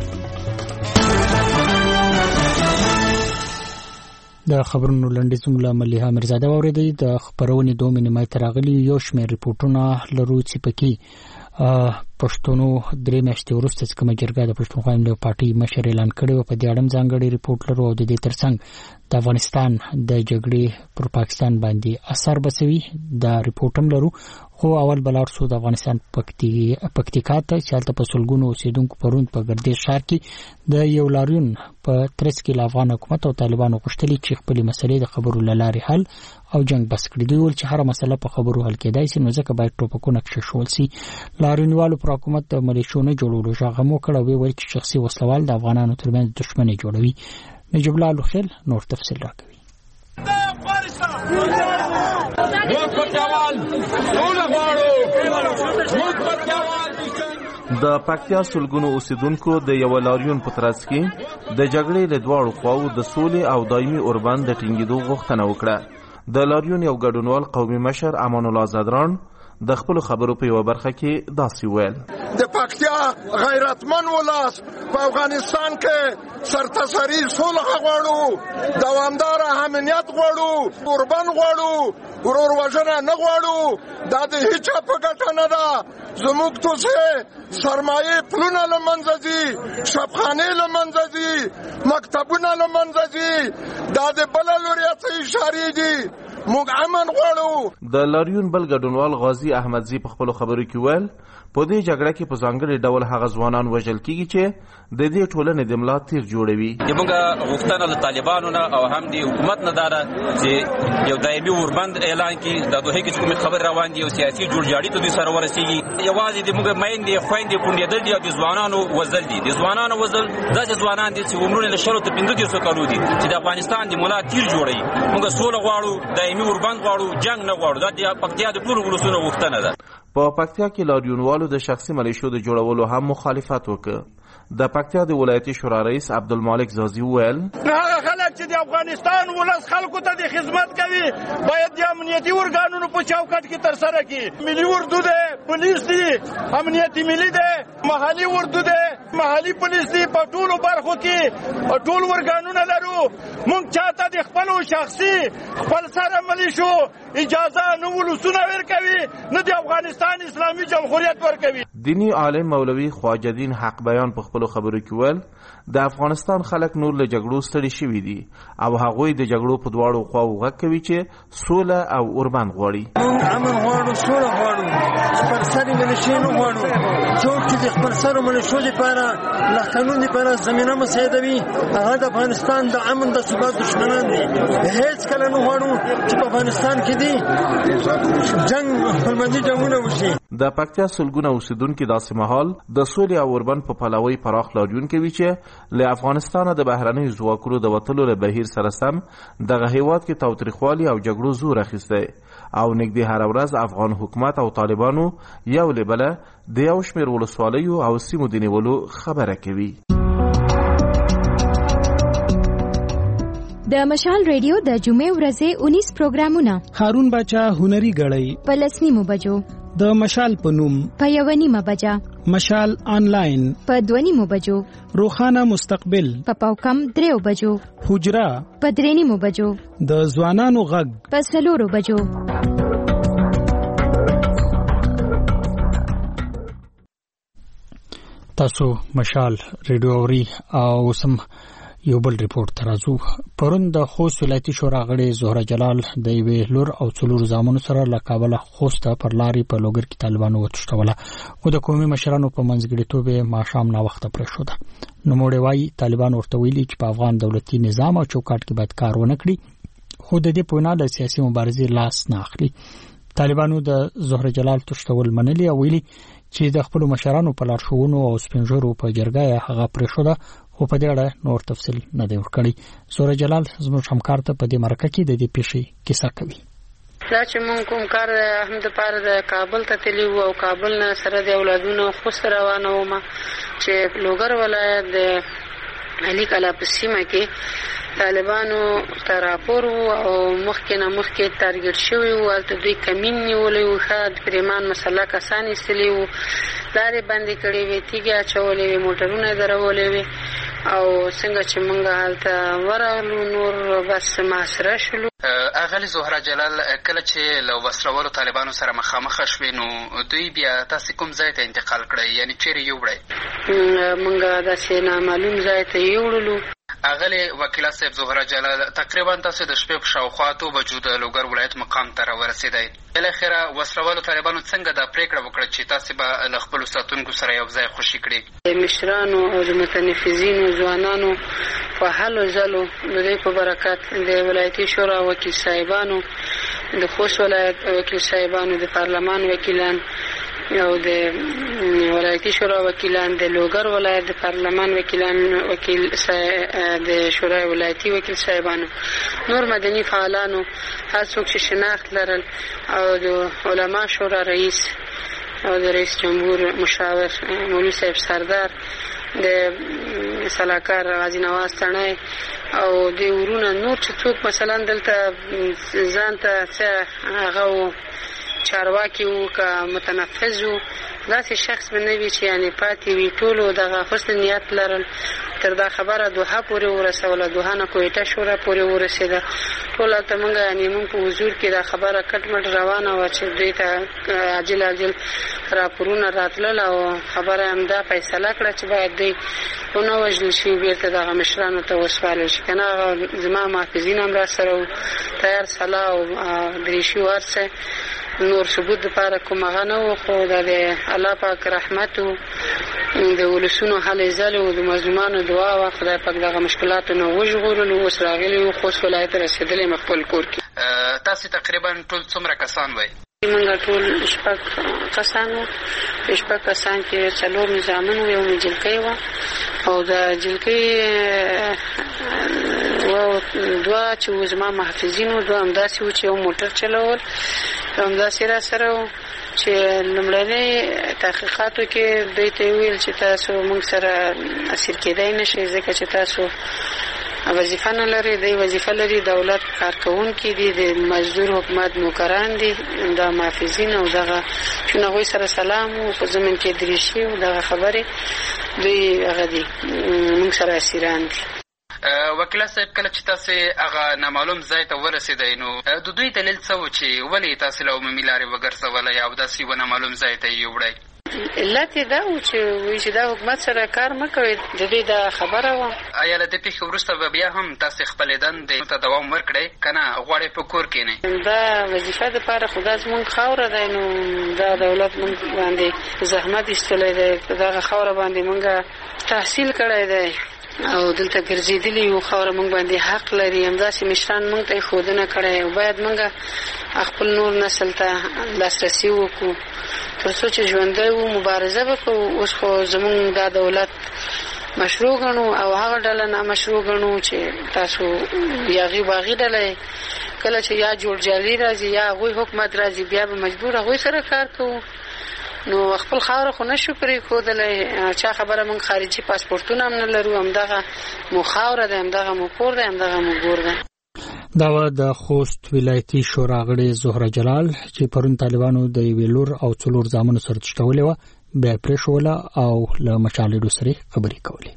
د خبرونو لنډیز مولا ملیحه میرزاده واوریدي. د خبرونې 2 نیمایي ته راغلي یو شمېر ریپورټونه لرو چې پکې پښتونو 3 میاشتې وروسته چې کومه جرګه د پښتونخوا امنیت پارټي مشر اعلان کړی و په دې اړه ځانګړی ریپورت لرو او د دې ترڅنګ د افغانستان د جګړې پر پاکستان باندې اثر بسوي دا ریپورت هم لرو. خو اول بلار سو د افغانستان پکتیکا ته چې هلته په سلګونو اوسیدونکو پرون په ګردیز ښار کې د یو لاریون په ترڅ کې افغان حکومت او طالبانو غوښتلي چې خپل مسلې د خبرو لارې حل او جنگ بس کړي. دوی ول چې هر مسله په خبرو حل کېدای شي نو ځکه باید ټوپکونه کښول شي. لاریونوالو پر حکومت د ملیشو نه جوړولو ژغه مو کړه وی چې شخصي وسلوال د افغانانو ترمنځ دښمني جوړوي. نجیب الله لوخیل نور تفصیل راکوي. د پکتیا سلګونو اوسیدونکو د یو لاریون په ترڅ کې د جګړې له دواړو خواو د سولې او دایمي اوربند د ټینګېدو غوښتنه وکړه. د لاریون یو ګډونوال قومي مشر امان الله زدران د خپل خبرو په یو برخه کې داسې ویل: د پکتیا غیرتمن ولس په افغانستان کې سرتسري صلح غواړو، دوامدار امنیت غواړو، اوربند غواړو، ورور وژنه نه غواړو. دا د هیچا په ګټه نه ده. زموږ توسه سرمایه پلونه له منځه ځي، شبخانې له منځه ځي، مکتبونه له منځه ځي. دا د بله لوري څه اشارې دي. موږ امن غواړو. د لاریون بل ګډونوال غازی احمدزی په خپل خبرو کې ویل په دې جګړه کې په ځانګړي ډول هغه ځوانان وژل کیږي چې د دې ټولنې د ملا تیر جوړوي. موږ غوښتنه له طالبانو نه او هم د حکومت نه داره چې یو دایمي اوربند اعلان کړي د دوه کې کوم خبر روان دي او سیاسي جوړجاړي ته د سره ورسیږي. یوازې د موږ مېندې خويندې کونډېدل دي او د ځوانانو وزل دي. د ځوانانو وزل داسې ځوانان دي چې عمرونه له 15 تر 15 کالو دي چې د افغانستان د ملا تیر جوړوي. موږ سوله غواړو، دایمي اوربند غواړو، جنگ نه غواړو. دا د پکتیا د ټولو ولسونو غوښتنه ده. په پکتیا کې لاریونوالو د شخصي ملیشو د جوړولو هم مخالفت وکړ. د پکتیا د ولایتي شورا رئیس عبدالمالک زازی ویل هغه خلک چې د افغانستان ولس خلکو ته د خدمت کوي باید د امنیتي ارګانونو په چوکاټ کې تر سره کړي. ملي اردو ده، پولیس دي، امنیتي ملي ده، محلي اردو ده، محلي پولیس دي. په ټولو برخو کې ټول ارګانونه لرو. موږ چاته د خپل شخصي خپل سره ملیشو اجازه نه ولسونه ورکوي، نه د افغانستان اسلامي جمهوریت ورکوي. دینی عالم مولوی خواجه دین حق بیان په خپل خبرو کې ویل د افغانستان خلک نور له جګړو ستړي شوي دي او هغوی د جګړو په دواړو خواو غږ کوي چې سوله او اوربند غواړي. موږ امن غواړو، سوله غواړو، خپل سري ملیشې نه غواړو. څوک چې د خپل سرو ملیشو لپاره له قانون لپاره زمینه مساعدوي هغه د افغانستان د امن د ثبات دشمنان دي. هیڅ کله نه غواړو چې په افغانستان کې دي جنگ خپلمنځي جنګونه وشي. د پکتیا سلګونه اوسیدونکو داسې مهال د سولې او اوربند په پلوي پراخ لاریون کوي چې له افغانستان د بهرنیو ځواکونو د وټلو له بهیر سره سم دغه هیواد کې تاوتریخوالي او جګړو زور اخیسته او نږدې هر ورځ افغان حکومت او طالبانو یو له بله د یو شمېر ولسوالیو او سیمو د نیولو خبره کوي. د مشال ریډیو د جمعې ورځې 19 پروګرامونه هارون باچا هنري غړی په 10 بجو، د مشال په نوم په 1 بجه، مشال آنلاین په 2 بجو، روخانه مستقبل په پاوکم 3 بجو، حجره په 3 بجو، د ځوانانو غږ په 4 بجو. تاسو مشال ریډیو اوري او سم یو بل ریپورت ترازو. پرون د خوست ولایتي شورا غړي زهره جلال د یوې لور او څلور زامنو سره له کابل خوست پر لارې په لوګر کې طالبانو وتښتوله، خو د قومي مشرانو په منځګړیتوب ماښام نا وخت پرېښوده. نوموړی وایي طالبان ورته ویلي چې په افغان دولتي نظام او چوکاټ کې باید کار ونه کړي، خو د دې په وینا د سیاسي مبارزې لاس نه اخلي. طالبانو د زهره جلال تښتول منلي او ویلي چې د خپل مشرانو په لارښوونو او سپینژورو په جرګه هغه پرېښوده، خو په دې اړه نور تفصیل نه دی ورکړی. زهره جلال زموږ همکار ته په دې مرکه کې د دې پیښې کیسه کوي. دا چې مونږ کوم کار هم د پاره د کابل ته تللی وو او کابل نه سره د اولادونو خوست روانه وم چې لوګر ولایت د علي کلا په سیمه کې طالبانو ته راپور او مخکې تارګټ شوی وو. هلته دوی کمین نیولی وو، ښه پریمان مسله کسان ایستلي وو، لارې بندې کړې وې، تیږې اچولې وې، موټرونه درولې وې او څنګه چې موږ هلته ورغلو نور بس محاصره شولو. اغلی زهره جلال کله چې له وسلوالو طالبانو سره مخامخ شوې نو دوی بیا تاسو کوم ځای ته انتقال کړئ، یعنی چیرې یوړئ؟ موږ داسې نامعلوم ځای ته یوړلو. اغلی وکیل صاحب زهره جلال تقریبا تاسو د شپې په شاوخوا 2 بجو د لوګر ولایت مقام ته راورسېدئ. بالاخره وسلوالو طالبانو څنګه دا پریکړه وکړه چې تاسو به له خپلو ساتونکو سره یو ځای خوشي کړئ؟ مشرانو او د متنفذینو ځوانانو په هلو ځلو د دې په برکت د ولایتي شورا وکیل صاحبانو، د خوست ولایت وکیل صاحبانو، د پارلمان وکیلان او د ولایتي شورا وکیلان، د لوګر ولایت د پارلمان وکیلان، وکیل د شورا ولایتي وکیل صاحبانو، نور مدني فعالانو، هر څوک چې شناخت لرل او د علما شورا رئیس او د رئیس جمهور مشاور مولوی صاحب سردار، د سلاکار غازی نواز تڼۍ او د ورونه نور چې څوک مثلا دلته ځان ته هغه چارواکي وو که متنفذ وو داسې شخص به نه وي چې یعنې پاتې وي. ټولو دغه حسن نیت لرل تر دا خبره دوحه پورې ورسوله، دوحه نه کویټه شوره پورې ورسېده. ټول هلته موږ یعنې موږ په حضور کې دا خبره کټ مټ روانه وه چې دوی ته عاجل راپورونه راتلل او خبره همدا فیصله کړه چې باید دوی ونه وژل شي، بیرته دغه مشرانو ته وسپارل شي. که نه هغه زما محافظین هم را سره و، تیار سلا او دریشي و هر څه نور ثبوت دپاره کوم هغه نه و، خو د الله پاک رحمت و، د ولسونو هلې ځلې و، د مظلومانو دعا وه، خدای پاک دغه مشکلاتو نه وژغورلو. اوس راغلي وو خوست ولایت ته رسېدلی یم خپل کور کې. تاسې تقریبا ټول څومره کسان وئ؟ موږ ټول 6 کسان وو. 6 کسان کې 4 نظامن وو، یو مې جلکۍ وه او د جلکۍ دوه چې و زما محافظین وو، دوه همداسې وو چې یو موټر چلول، همداسې را سره وو چې لومړنۍ تحقیقاتو کې دوی ته ویل چې تاسو موږ سره اسیر کېدای نه شئ ځکه چې تاسو وظیفه نه لري. دی وظیفه لري، دولت کارکوونکي دي، د مزدور حکومت نوکران دي، دا محافظین او دغه چون هغوی سره سلام و په زمین کې دریشي و دغه خبرې دوی هغه دي موږ سره اسیران دي. وکیل صاحب کله چې تاسې هغه نامعلوم ځای ته ورسېدئ نو د دوی دلیل څه و چې ولې تاسې له عمومي لارې وګرځولی او داسې یوه نامعلوم ځای ته یې یوړئ؟ علت یې دا و چې وایي چې دا حکومت سره کار مه کوئ، د دوی دا خبره وه. آیا له دې پیښې وروسته به بیا هم تاسې خپلې دندې ته دوام ورکړئ که نه غواړئ په کور کښېنئ؟ دا وظیفه دپاره خو دا زموږ خاوره دی، نو دا دولت موږ باندې زحمت ایستلی دی، په دغه خاوره باندې موږ تحصیل کړی دی او دلته ګرځېدلي یو، خاوره موږ باندې حق لري. همداسې مشران موږ ته یې ښودنه کړی او باید موږ خپل نور نسل ته لاسرسي وکړو تر څو چې ژوندی وو، مبارزه به کوو. اوس خو زموږ دا دولت مشروع ګڼو او هغه ډله نامشروع ګڼو چې تاسو یاغي باغي ډله کله چې یا جوړجالي راځي یا هغوی حکومت راځي بیا به مجبور هغوی سره کار کوو. نو خپل خاوره خو نشو پرېښودلی، چا خبره موږ خارجي پاسپورټونه هم نه لرو، همدغه مو خاوره ده، همدغه مو کور ده، همدغه مو ګور ده. دا و د خوست ولایتي شورا غړې زهره جلال چې پرون طالبانو د یوې لور او 4 زامنو سره تشکولې وه، بیا یې پرېښوله او له مشالېډو سره خبرې کولې.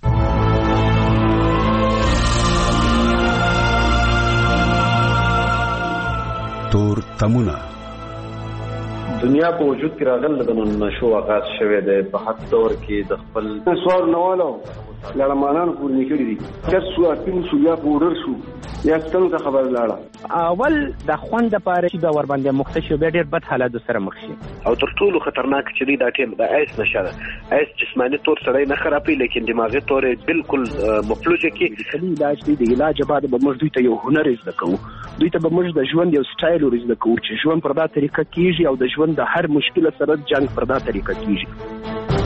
تور تمونه دنیا په وجود کې راغل د نشو آغاز شوه د په حق دور کې د خپل سوال نوالو لړمانان پورې نکړي دي چې سو اپین سو یا پورر شو یا څنګه خبر لاړه اول د خوند لپاره چې د ور باندې مختشو به ډېر بد حالات سره مخ شي او تر ټولو خطرناک چې دی دا ټیم د ایس نشه ده. ایس جسمانی طور سره نه خرابې لیکن دماغي طور بالکل مفلوجه کې علاج دی. د علاج بعد به موږ دوی ته یو هنر زده کوو، دوی ته به موږ د ژوند یو سټایل ورزده کوو چې ژوند پر دا طریقه کیږي او د ژوند د هر مشکل سره جنگ پر دا طریقه کیږي.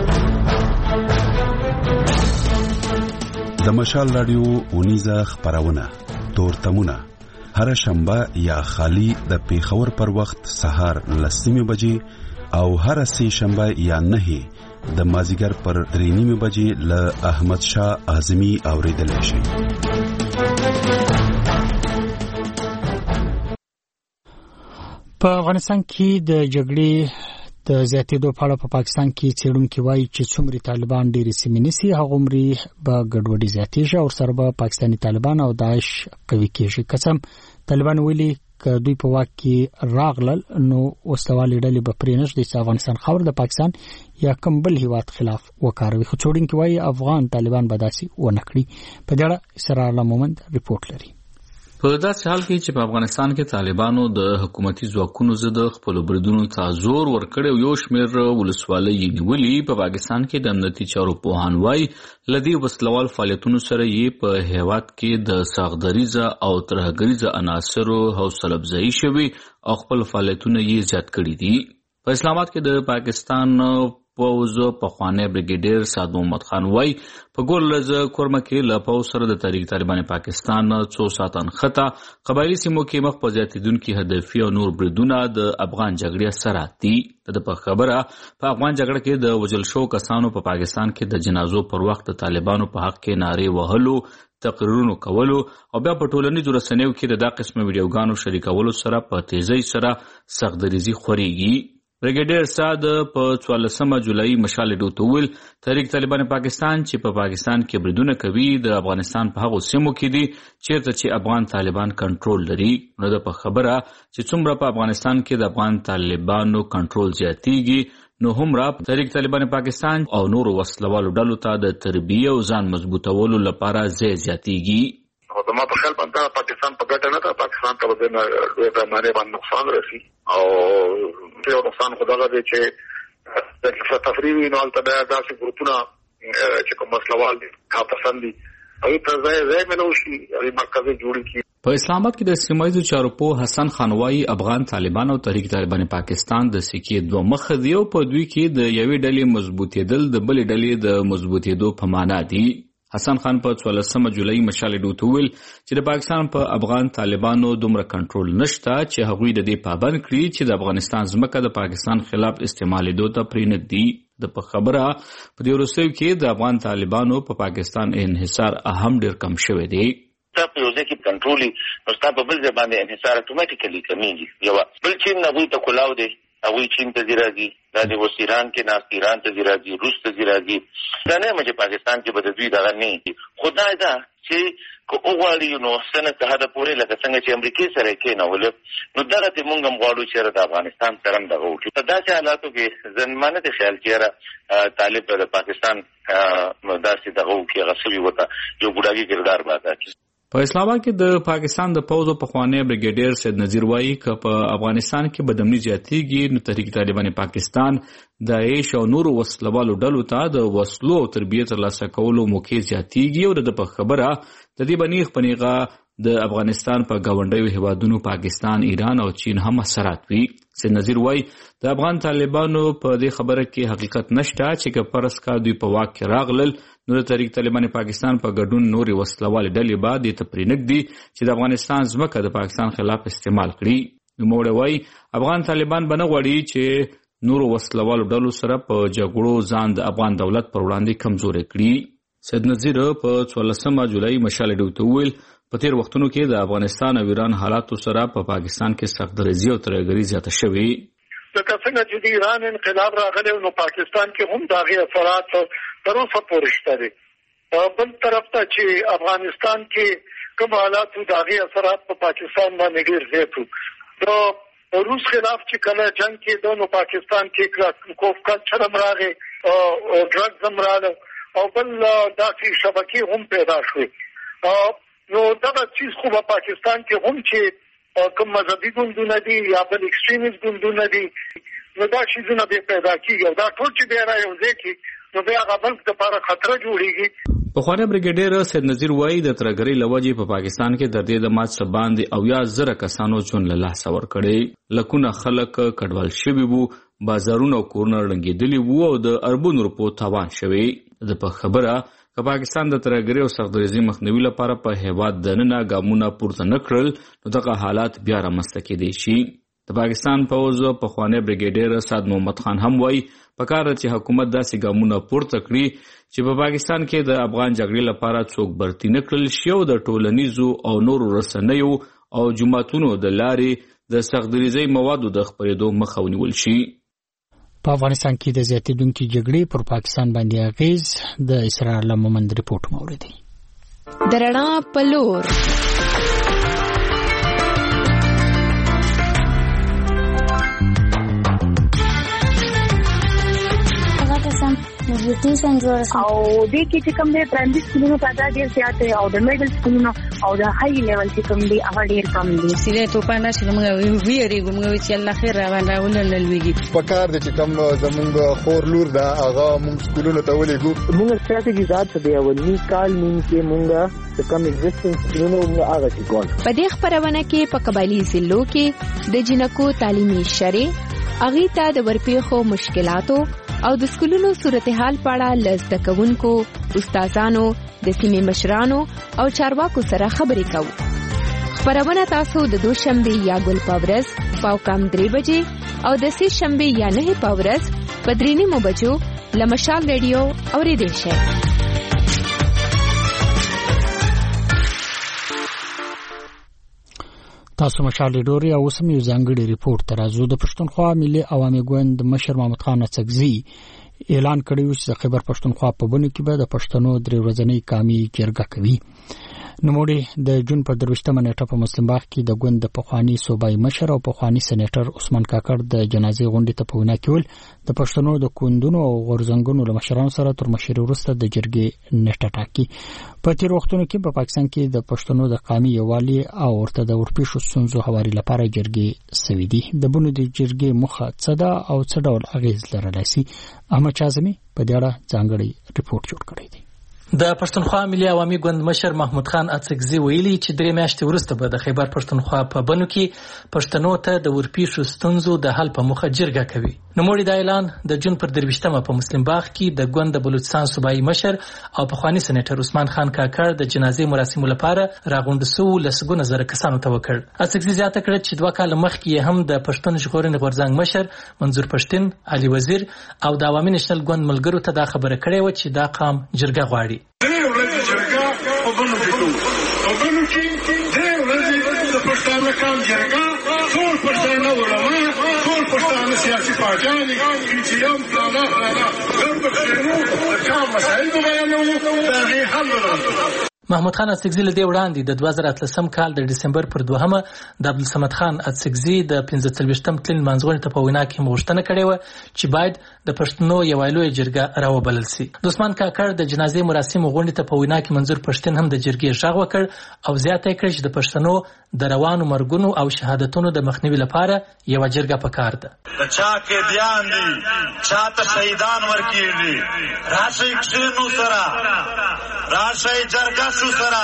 د مشال رادیو اونیزه خبرونه تور تمونه هر شنبه یا خالی د پیښور پر وخت سهار 10 بجې او هر سه شنبه یا 9 د مازیګر پر 3 بجې له احمد شاه اعظمي اوریدل شي. په افغانستان کې د جګړې د زیاتېدو په اړه په پاکستان کې څېړونکي وایي چې څومره طالبان ډېرې سیمې نیسي هغومره به ګډوډي زیاتېږي او سره به پاکستاني طالبان او داعش قوي کېږي. قسم طالبان ویلي که دوی په واک کې راغلل نو وسلوالې ډلې به پرې نږدي چې افغانستان خاوره د پاکستان یا کوم بل هیواد خلاف وکاروي. خو څېړونکي وایي افغان طالبان به داسې ونه کړي. په دې اړه اسرار الله مومند رپورټ لري. په داسې حال کې چې په افغانستان کې طالبانو د حکومتي ځواکونو ضد خپل بریدونو ته زور ورکړی او یو شمېر ولسوالۍ یې نیولي، په پاکستان کې د امنیتي چارو پوهان وایي له دې وسلوال فعالیتونو سره یې په هېواد کې د ساغدریزه او ترهګریزه عناصرو حوصله افزایي شوې او خپل فعالیتونه یې زیات کړي دي. په اسلام آباد کې د پاکستان پوز پخوانی بریګیډیر سعد محمد خان وای په ګورلز کورمه کې له پوز سره د تحریک طالبان پاکستان 2 ساعتن خطا قبایلی سیمو کې مخ په زیاتیدونکو هدفي او نور بریدونه د افغان جګړې سره دي. د خبره په افغان جګړه کې د وجل شو کسانو په پاکستان کې د جنازو پر وخت د طالبانو په حق کې نارې وهلو، تقریرونو کولو او بیا په ټولنیزو رسنیو کې د دا قسمه ویډیوګانو شریکولو سره په تیزی سره سختدریزي خوريږي. بریګیډیر سعد په 14 جولای مشال ډو تول تحریک طالبان پاکستان چې په پاکستان کې بریدونه کوي د افغانستان په هغو سیمو کې دي چیرته چې افغان طالبان کنټرول لري. نو د په خبره چې څومره په افغانستان کې د افغان طالبانو کنټرول زیاتیږي نو هم را تحریک طالبان پاکستان او نورو وسلوالو ډلو ته د تربیه او ځان مضبوطولو لپاره زیاتیږي. او د ما په خیال باندې پاکستان په ګټه نه ده، پاکستان ته د دوی په معنی باندې نقصان رسي او یو نقصان خدای دې چې د تفریوی نو البته داسې ګروپونه چې کوم مسلوال دي کا پسند دي او په ځای منوشي او مرکز جوړ کی. په اسلام آباد کې د سیمایي چارو په حسن خانوای افغان طالبان او تحریک طالبان پاکستان د سکې دوه مخ دی او په دوی کې د یوې ډلې مضبوطېدل د بلې ډلې د مضبوطېدو په معنا دی. حسن خان په 14 جولای مشال ډو تول چې د پاکستان په افغان طالبانو دومره کنټرول نشته چې هغوی د دې پابند کړي چې د افغانستان ځمکه د پاکستان خلاف استعمالېدو ته پرېنه دي. د په خبره په دې وروستیو کې د افغان طالبانو په پاکستان انحصار هم ډېر کم شوی دی. تا په یو ځای کې کنټرولي نو ستا په بل ځای باندې انحصار اتوماتیکلي کمیږي. یو بل چین هغوی ته کلاو دی، هغوی چین ته ځي راځي، دا د اوس ایران کې ناست ایران ته ځي راځي، روس ته ځي راځي. دا نه یم چې پاکستان کې به د دوی دغه نه وي، خو دا ده چې که وغواړي نو سنه ته حده پورې لکه څنګه چې امریکې سره یې کېنولو نو دغسې موږ هم غواړو چې د افغانستان سره هم دغه وکړي. په داسې حالاتو کې زه ما نه دی خیال چې یاره طالب د پاکستان داسې دغه وکړي، هغه سوي ورته یو ګوډاګي کردار به ادا کړي. په اسلام آباد کې د پاکستان د پوځ پخوانی بریګیډیر سید نذیر وایي چې په افغانستان کې بدامني زیاتیږي نو تحریک طالبان پاکستان د داعش او نورو وسلوالو ډلو ته د وسلو او تربیه ترلاسه کولو موقع زیاتیږي او د په خبره د دې بنیغ پنیغه د افغانستان په گاونډیو هیوادونو پاکستان، ایران او چین هم اثرات وي. سید نذیر وایي د افغان طالبانو په دې خبره کې حقیقت نشته چې که فرض کا دوی په واک کې راغلل نو د تحریک طالبان پاکستان په ګډون نوري وسلوال ډلې به د تپرینګ دي چې د افغانستان ځمکه د پاکستان خلاف استعمال کړي. نو موږ وایي افغان طالبان بنه غواړي چې نورو وسلوال ډلو سره په جګړو ځان د افغان دولت پر وړاندې کمزوري کړي. سید نذیر په 14 جولای مشال ډو تول په تیر وختونو کې د افغانستان او ایران حالاتو سره په پاکستان کې سخت درزي او ترهګري زیاته شوې. لکه څنګه چې د ایران انقلاب راغلی نو پاکستان کې هم د هغې اثرات تر اوسه پورې شته دي. بل طرف ته چې افغانستان کې کوم حالات د هغې اثرات په پاکستان باندې ډېر زیات وو. د روس خلاف چې کله جنګ کېده نو پاکستان کې کوف کلچر هم راغی او ډرګز هم راغله او بل داسې شبکې هم پیدا شوې. نو دغه چیز خو په پاکستان کې هم چې کوم مذهبي ګوندونه دي یا بل ایکستریمیست ګوندونه دي نو دا چیزونه به پیدا کیږي او دا ټول چې بیا رايوځي کې نو بیا هغه بل لپاره خطر جوړیږي. پخوانی بریګیډیر سید نذیر وایي د ترهګرۍ له وجې په پاکستان کې د دې د مات څخه باندې 90,000 کسانو ژوند له لاسه ورکړی. لکونه خلک کډوال شوي وو، بازارونه او کورونه ړنګېدلي وو او د اربونو روپو تاوان شوی. د په خبره که پاکستان د ترهګرۍ او سختدریزۍ مخنیوي لپاره په هیواد دننه ګامونه پورته نه کړل نو دغه حالات بیا رامنځته کېدی شي. د پاکستان پوځ پخوانی بریګیډیر سعد محمد خان هم وایي پکار چې حکومت داسې ګامونه پورته کړي چې په پاکستان کې د افغان جګړې لپاره څوک برتی نه کړل شي او د ټولنیزو او نورو رسنیو او جماعتونو د لارې د سختدریزۍ موادو د خپرېدو مخه ونیول شي. په افغانستان کې د زیاتېدونکې جګړې پر پاکستان باندې اغیز د اسرار لمومند ریپورت موردي. د رڼا په لور نیوټریشن جوړ شي او د کې چې کوم د پرایمري سکولونو تعداد ډېر زیات دی او د میډل سکولونو او د هاي لیول چې کوم دی هغه ډېر کم دي. سیده تو پانا چې موږ ویریږو موږ چې الله خیر راوړي ولولږي په کار دي چې کوم زمونږ خور لور دا هغه موږ سکولونو ته ولېګو. موږ ستراتیژي ذات دی او نی کال نیم کې موږ کوم ایگزیسټنس سکولونو موږ هغه چې ګول. په دې خبرونه کې په قبایلی ضلعو کې د جنکو تعلیمي شرې اغیتا د ورپېښو مشکلاتو او د سکولونو صورتحال پاړه لزده کوونکو، استادانو، د سیمې مشرانو او چارواکو سره خبرې کوو. خبرونه تاسو د دوشنبه یا ګل پاورز پاوکام 3 بجې او د سه شنبه یا 9 پاورز په 3 بجو لمشال ریډیو اوریدئ شئ. تاسو مشال ډوري او سم یو ځانګړي ریپورت ترازو د پښتونخوا ملي عوامي ګوند مشر محمد خان اڅکزي اعلان کړی چې خیبر پښتونخوا په بڼه کې به د پښتنو درې ورځنۍ قومي جرګه کوي. نوموړي د جون په 23مه نیټه په مسلم باغ کې د ګوند د پخوانی صوبایي مشر او پخوانی سېنیټر عثمان کاکړ د جنازې غونډې ته په وینا کول د پښتنو د کوندونو او غورزنګونو له مشرانو سره تر مشورې وروسته د جرګې نیټه ټاکي. په تیر وختونو کې په پاکستان کې د پښتنو د قومي یووالي او ورته د ورپېښو ستونزو هواري لپاره جرګې سوي دي. د بونو د جرګې مخه څه ده او څه ډول اغیز لرلی شي؟ احمد چازمي په دې اړه ځانګړی ریپورت جوړ کړی دی. د پښتونخوا ملي عوامي ګوند مشر محمود خان اڅکزي ویلي چې 3 میاشتې وروسته به د خیبر پښتونخوا په بنو کې پښتنو ته د ورپېښو ستونزو د حل په موخه جرګه کوي. نوموړي دا اعلان د جون پر 23مه په مسلم باغ کې د ګوند د بلوچستان صوبایي مشر او پخوانی سېنیټر عثمان خان کاکړ د جنازې مراسمو لپاره راغونډ شو لسګونه زره کسانو ته وکړ. اڅکزي زیاته کړه چې 2 کال مخکې هم د پښتون ژغورنې غورځنګ مشر منظور پښتين علي وزیر او د عوامي نېشنل ګوند ملګرو ته دا خبره کړې و چې دا قام جرګه غواړي. پښتانه کام جرګه ټول پښتانه علما ټول پښتانه سیاسي پارټیان چې یو پلانا ګرځي کام مسایل بیانوي دا هی حل راځي. محمود خان اڅکزي له دې وړاندې د 2013 کال د ډسمبر پر 2مه د عبدالصمد خان اڅکزي د 45م تلین منځغونې ته په وینا کې غوښتنه کړې و چې باید د پښتنو یوه لویه جرګه راوبلل شي. د عثمان کاکړ د جنازې مراسمو غونډې ته په وینا کې منظور پښتين هم د جرګې غږ وکړ او زیاته کړ چې د پښتنو د روانو مرګونو او شهادتونو د مخنیوي لپاره یوه جرګه پکار ده. چا کې دیان دي چاته شهیدان ورکیږي راشي کښینو سره راشي جرګه شو سره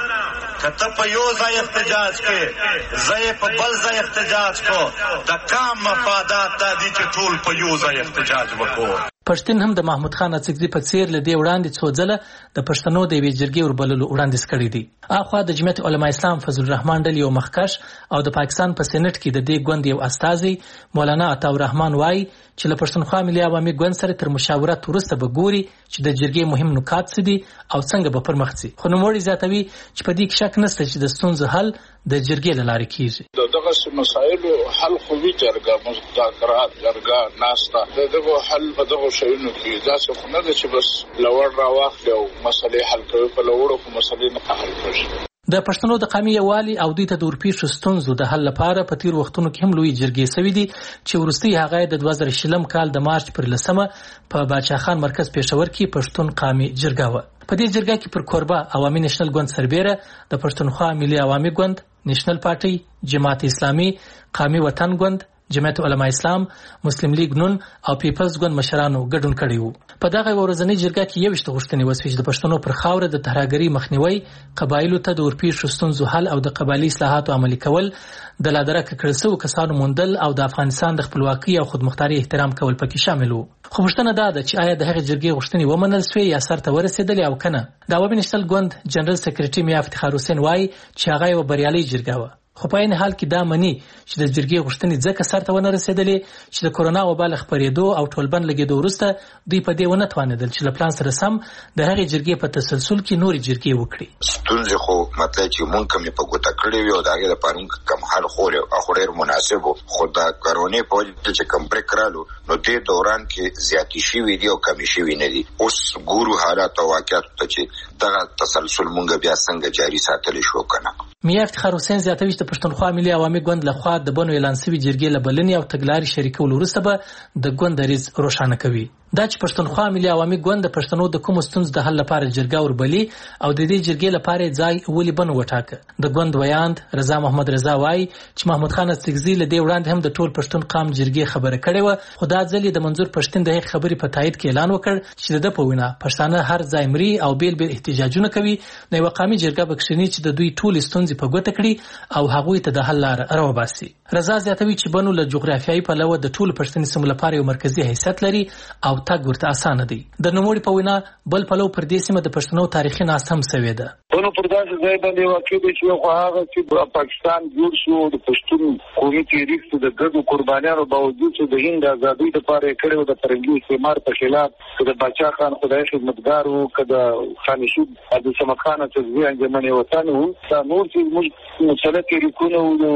کته په یو ځای احتجاج کې ځای په بل ځای احتجاج کو د کام مفادات د دې چې ټول په یو ځای احتجاج وکړو. پښتين هم د محمود خان اڅکزي په څیر له دې وړاندې څو ځله د پښتنو د وی جرګې وربللو وړاندیز کړی دی. اخوا د جمعیت علماء اسلام فضل الرحمن ډلې یو مخکش او د پاکستان په سېنات کې د دې ګوند یو استازي مولانا عطا الرحمن وای چې له پښتونخوا ملي عوامي ګوند سره تر مشاورت وروسته به ګوري چې د جرګې مهم نکات څه دي او څنګه به پرمخ ځي. خو نوموړي زیاتوي چې په دې کې شک نشته چې د ستونزو حل د جرګې له لارې کیږي. دغه مسایلو حل خو وی جرګه مذاکرات جرګه ناستا دغه حل په دغه شیونو کې ځکه خو نه چې بس لوړ راوخلو او مسلې حل کوي په لوړو په مسلې نه حل کوي. د پښتنو د قومي یووالي او دوی ته د ورپېښو ستونزو د حل لپاره په تیر وختونو کې هم لوی جرګې سوي دي چې وروستي هغه د 2020 کال د مارچ پر 10مه په باچا خان مرکز پېښور کې پښتون قومي جرګه و. په دې جرګه کې پر کوربه عوامي نېشنل ګوند سربېره د پښتونخوا ملي عوامي ګوند، نېشنل پارټي، جماعت اسلامي، قومي وطن ګوند، جمعیت علماء اسلام، مسلم لیگ نون او پیپلز ګوند مشرانو ګډون کړی وو. په دغه ورځنۍ جرګه کې 21 غوښتنې وسوي چې د پښتنو پر خاوره د تهراګري مخنیوي، قبایلو ته د ورپېښو ستونزو حل او د قبایلي اصلاحاتو عملي کول، د لادرکه کړل شوو کسانو موندل او د افغانستان د خپلواکۍ او خودمختاري احترام کول پکې شامل وو. خو پوښتنه دا ده چې آیا د هغې جرګې غوښتنې ومنل شوې یا سرته ورسېدلې او کنه؟ د عوامي نېشنل ګوند جنرال سکرټري میا افتخار حسین وایي چې هغه یوه بریالۍ جرګه وه. خو په عین حال کې دا مني چې د جرګې غوښتنې ځکه سرته ونه رسېدلې چې د کورونا وبا له خپرېدو او ټولبند لګېدو وروسته دوی په دې ونه توانېدل چې له پلان سره سم د هغې جرګې په تسلسل کې نورې جرګې وکړي. ستونزې خو مطلب چې مونږ کمې په ګوته کړې وي او د هغې لپاره مونږ کم حل خو ډېر مناسب و. خو د کرونې په وجه چې کم بریک رالو نو دې دوران کې زیاتې شوي دي او کمې شوي نه دي. اوس ګورو حالات او واقعاتو ته چې دغه تسلسل مونږ بیا څنګه جاري ساتلی شو که نه. میا افتخار حسین زیاتوي چې د پښتونخوا ملي عوامي ګوند لخوا د بنو اعلان شوي جرګې له بلنې او تګلارې شریکولو وروسته به د ګوند دریځ روښانه کوي. دا چې پښتونخوا ملي عوامي ګوند د پښتنو د کومو ستونزو د حل لپاره جرګه وربلي او د دې جرګې لپاره ځای ولې بن وټاکه. د ګوند ویاند رضا محمد رضا وایي چې محمود خان اڅکزي له دې وړاندې هم د ټول پښتون قام جرګې خبره کړې وه، خو دا ځل د منظور پښتين د هغې خبرې په تایید کې اعلان وکړ چې د ده په وینا پښتانه هر ځای مري او بیل بیل احتجاجونه کوي، نو یوه قامي جرګه به کښېني چې د دوی ټولې ستونزې په ګوته کړي او هغوی ته د حل لاره راوباسي. رضا زیاتوي چې بنو له جغرافیایي پلوه د ټولو پښتني سیمو لپاره یو مرکزي حیثیت لري او او تګ ورته اسانه دی. د نوموړي په وینا بل پلو پر دې سیمه د پښتنو تاریخي ناست هم سوي ده. نو پر داسې ځای باندې واقع دی چې خو هغه چې پاکستان جوړ شو د پښتون قومي تحریک د ګډو قربانیانو باوجود چې د هند ازادۍ لپاره کړو د فرنګي استعمار په خلاف د باچا خان خدای خدمتګار وو کده خانشود عبد الصمد خان تزوی انجمن وطن وو دا نور چې موږ مسلک ریکونه وو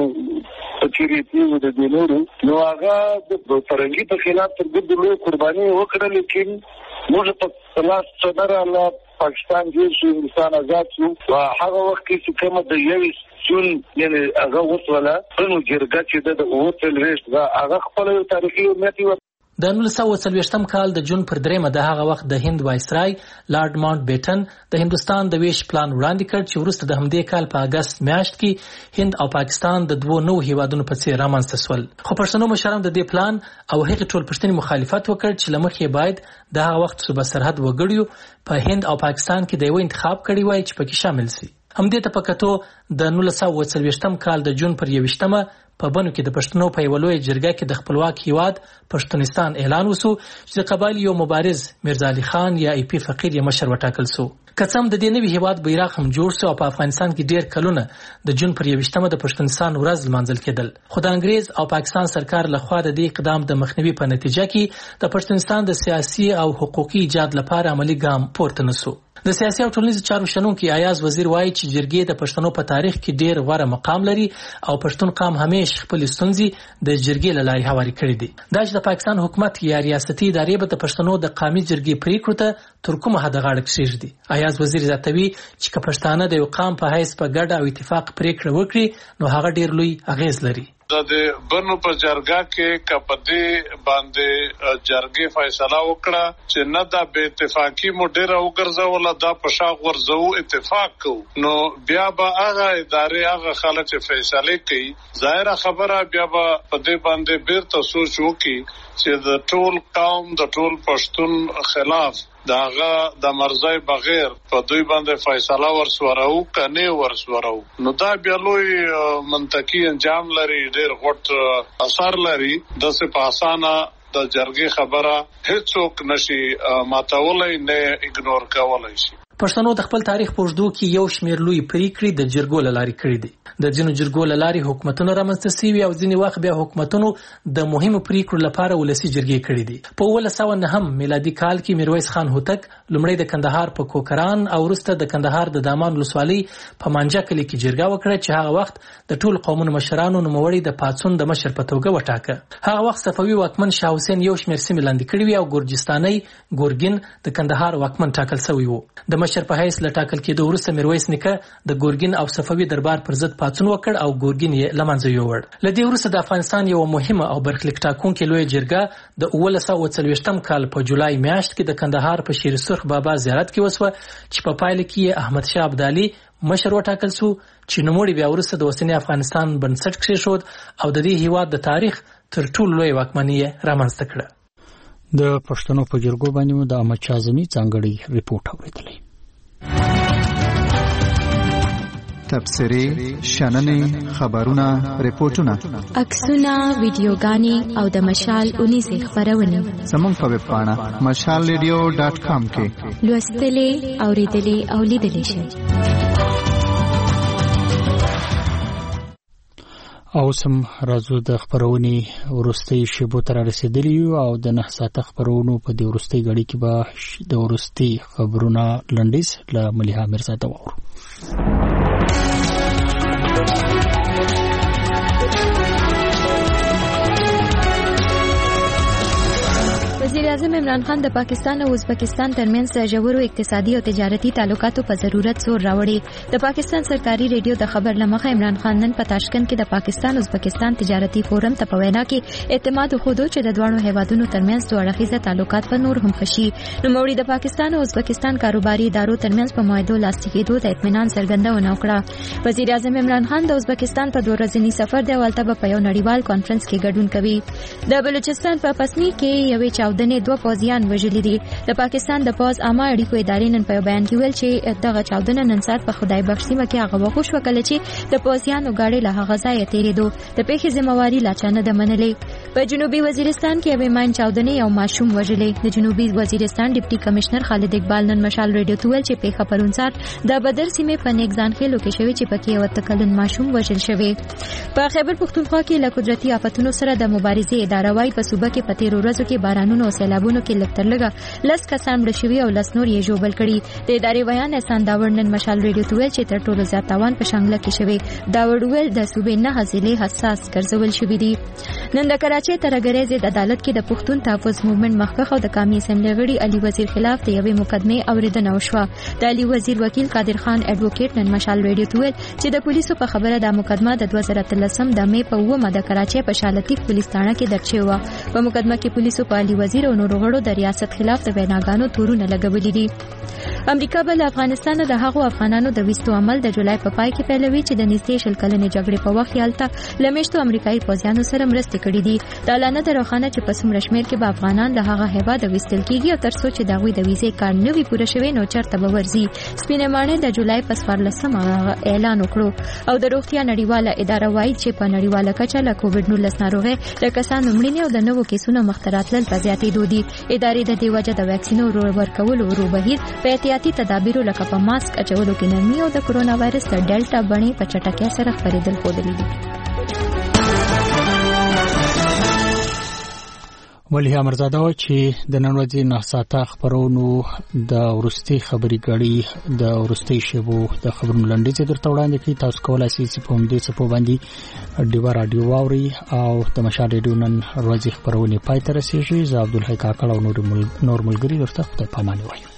تکریتی وو د دینورو نو هغه د فرنګي په خلاف تر ګډو قرباني وکړه لیکن موږ په لاس صدر الله پاکستان جوړ شو هندستان آزاد شو هغه وخت کې کومه د یوې سون یعنی هغه وسوله نو جرګه چې د اوتل ویشت هغه خپل تاریخي اهمیت د 1940م کال د جون پر 3 د هغه وخت د هند وایسرای لارډ ماونټ بیټن د هندستان د ویش پلان وړاندې کړ چې وروسته د همدې کال په اگست میاشت کې هند او پاکستان د دوه نو هیوادونو په څیر رامنځته شول. خو پښتنو مشران د دې پلان او هغه ټول پښتني مخالفت وکړ چې لمخې باید د هغه وخت صوبه سرحد وګړیو په هند او پاکستان کې د یو انتخاب کړی وای چې پکې شامل شي. همدې ته پکاتو د 1940م کال د جون پر 21مه په بنو کې د پښتنو په یو لوی جرګه کې د خپلواک هیواد پښتونستان اعلان وسو چې د قبایلی یو مبارز میرزا علي خان یا ای پی فقیر یې مشر وټاکل سو. کڅم د دې نوي هیواد بیرغ هم جوړ شو او په افغانستان کې ډیر کلونه د جون پر 21مه د پښتونستان ورځ لمانځل کېدل. خو د انګريز او پاکستان سرکار لخوا د دې اقدام د مخنیوي په نتیجه کې د پښتونستان د سیاسي او حقوقي ایجاد لپاره عملی ګام پورته نسو. د سیاسي او ټولنیزو چارو شنونکي ایاز وزیر وایي چې جرګې د پښتنو په تاریخ کې ډیر غوره مقام لري او پښتون قام همیشه خپل ستونزې د جرګې له لارې هواري کړې دي. دا چې د پاکستان حکومت یا ریاستي ادارې به د پښتنو د قومي جرګې پریکړو ته تر کومه حد غاړه کېږدي. ایاز وزیر زیاتوي چې که پښتانه د یو قام په حیث په ګډه او اتفاق پریکړه وکړي نو هغه ډیر لوی اغیز لري. د بنو په جرګه کې کپدې باندې جرګې فیصله وکړه چې نه دا به اتفاقی مو ډیره وګرځوله دا په شاغ ورزو اتفاق کو نو بیا به هغه ادارې هغه خلک چې فیصله کوي ظاهره خبره بیا به په دې باندې بیرته سوچ وکړي چې د ټول قوم د ټول پښتون خلاف داغه د مرزای بغیر په دوی باندې فیصله ورسورو کنه ورسورو نو دا بیا لوی منطقي انجام لري ډېر غټ اثر لري د څه په اسانه د جرګې خبره هیڅوک نشي ماتولای نه ایګنور کولای شي. پښتنو د خپل تاریخ په اوږدو کې یو شمېر لوی پریکړې د جرګو له لارې کړې دي. د ځینو جرګو له لارې حکومتونه رامنځته شوي او ځینې وخت بیا حکومتونو د مهمو پریکړو لپاره ولسي جرګې کړې دي. په 1909 میلادي کال کې میرویس خان هوتک لومړی د کندهار په کوکران او وروسته د کندهار د دامان ولسوالۍ په مانجه کلي کې جرګه وکړه چې هغه وخت د ټول قومونو مشرانو نوموړي د پاڅون د مشر په توګه وټاکه. هغه وخت صفوي واکمن شاه حسین یو شمېر سیمې لاندې کړې وې او ګورجستاني ګورګین د کندهار واکمن ټاکل شوی وو. د مشر په حیث له ټاکل کېدو وروسته میرویس نیکه د ګورګین او صفوي دربار پر ضد پاڅون وکړ او ګورګین یې له منځه یووړ. له دې وروسته د افغانستان یو مهمه او برخلیک ټاکونکې لویه جرګه د 1940م کال په جولای میاشت کې د کندهار په شیر سرخ بابا زیارت کې وسوه چې په پایله کې احمد شاه ابدالي مشر وټاکل شو چې نوموړي بیا وروسته د اوسنی افغانستان بنسټ کېښود او د دې هیواد د تاریخ تر ټولو لوی واکمني یې رامنځته کړه. د پښتنو په جرګو باندې مو د احمد شاه اعظمي ځانګړی ریپورت اوریدلی. تبصرې، شننې، خبرونه، ریپورتونه، عکسونه، ویډیوګانې او د مشال 19 خبرونه زموږ په ویب پاڼه mashalradio.com کې لوستلې، اوریدلې او لیدلې شئ. او سم راځو د خبرونې ورستۍ شیبو تر رسیدلی او د 9 ساعته خبرونو په دې ورستۍ غړي کې به د ورستۍ خبرونه لنډیز له مليحه مرزا ته وورو. وزیر اعظم عمران خان د پاکستان او ازبکستان ترمنځ ژورو اقتصادي او تجارتي تعلقاتو په ضرورت زور راوړي. د پاکستان سرکاري ریډیو د خبر لمخه عمران خان نن په تاشکند کې د پاکستان ازبکستان تجارتي فورم ته په وینا کې اعتماد وښود چې د دوه هیوادونو ترمنځ دوه اړخیزه تعلقات په نور هم ښه شي. نوموړي د پاکستان او ازبکستان کاروباري ادارو ترمنځ په معاهدو لاسلیک کېدو د اطمینان څرګندونه وکړه. وزیر اعظم عمران خان د ازبکستان په 2 ورځني سفر دی او هلته په یو نړیوال کانفرنس کې ګډون کوي. د بلوچستان په پسنی کې یوې چاودنې 2 پوځیان وژلي دي. د پاکستان د پوز عامه اړیکو ادارې نن په بیان کې ویل چې دغه چاودنه نن سات په خدای بخش سیمه کې هغه وخت وشوه کله چې د پوځیانو ګاډي له هغه ځایه تېرېدو. د پیښې ذمہواري لا چا نه ده منلې. په جنوبي وزیرستان کې یوې ماین چاودنې یو ماشوم وژلی. د جنوبي وزیرستان ډیپټي کمشنر خالد اقبال نن مشال ریډیو ته ویل چې پیښه پرون سهار د بدر سیمې په نیکځان خیلو کې شوې چې پکې یو 8 کلن ماشوم وژل شوی. په خیبر پختونخوا کې له قدرتي آفتونو سره د مبارزې اداره وايي په صوبه کې په تیرو ورځو کې بارانونو او سیلابونو کې لږ تر لږه 10 کسان مړه شوي او 10 نور یې ژوبل کړي. د ادارې ویان احسان داوړ نن مشال ریډیو ته ویل چې تر ټولو زیات تاوان په شانګله کې شوی. داوړ ویل د صوبې 9 ضلع حساس ګرځول شوي دي. نن د کراچۍ ترګریز د عدالت کې د پښتون تحفظ موومېنټ مخکښ او د قومي اسمبلی غړي علي وزیر خلاف د یوې مقدمې اوریدنه وشوه. د علي وزیر وکیل قادر خان اډوکیټ نن مشال ریډیو ته ویل چې د پولیسو په خبره د مقدمه د 2013 د مې په 9 د کراچۍ په شالتیف پولیس تھانه کې درج شوی و. په مقدمه کې پولیسو په علي وزیر او نورو غړو د ریاست خلاف د ویناګانو تورونه لګولي دي. امریکا بل افغانستان د هغو افغانانو د وستو عمل د جولای په پای کې پیلوي چې د نږدې شل کلنې جګړې په وخت یالته لمشتو امریکایي پوځیانو سره مرسته کړې دي. دا اعلان د روخانه چې په څومره شمېر کې به افغانان له هغه هیواد وستل کیږي او تر څو چې دغوی د ویزې کار نه وي پوره شوی نو چرته به ورځي. سپینې ماڼۍ د جولای په 14 اعلان وکړو او د روغتیا نړیواله اداره وایي چې په نړیواله کچه له کووډ-19 ناروغۍ د کسانو مړینې او د نوو کیسونو مخته راتلل په زیاتېدو دي. ادارې د دې وجه د واکسینو ورکولو ورو بهیر په احتیاطي تدابیرو لکه په ماسک اچولو کې نرمي او د کرونا وایرس د ډیلټا بڼې په چټکۍ سره خپرېدل ښودلي دي. ولې امرزاده و چې د نن ورځې 9 ساعته خبرونو د ورستي خبري غړي د ورستي شبو د خبرونو لنډیز درته وړاندې کړي. تاسو کولای شئ چې په همدې څپو باندې ډیوا رادیو واوري او د مشال ریډیو نن ورځې خبرونه پای ته رسیږي. زه عبدالحی کاکړ او نور ملګری درته په پامانه وایم.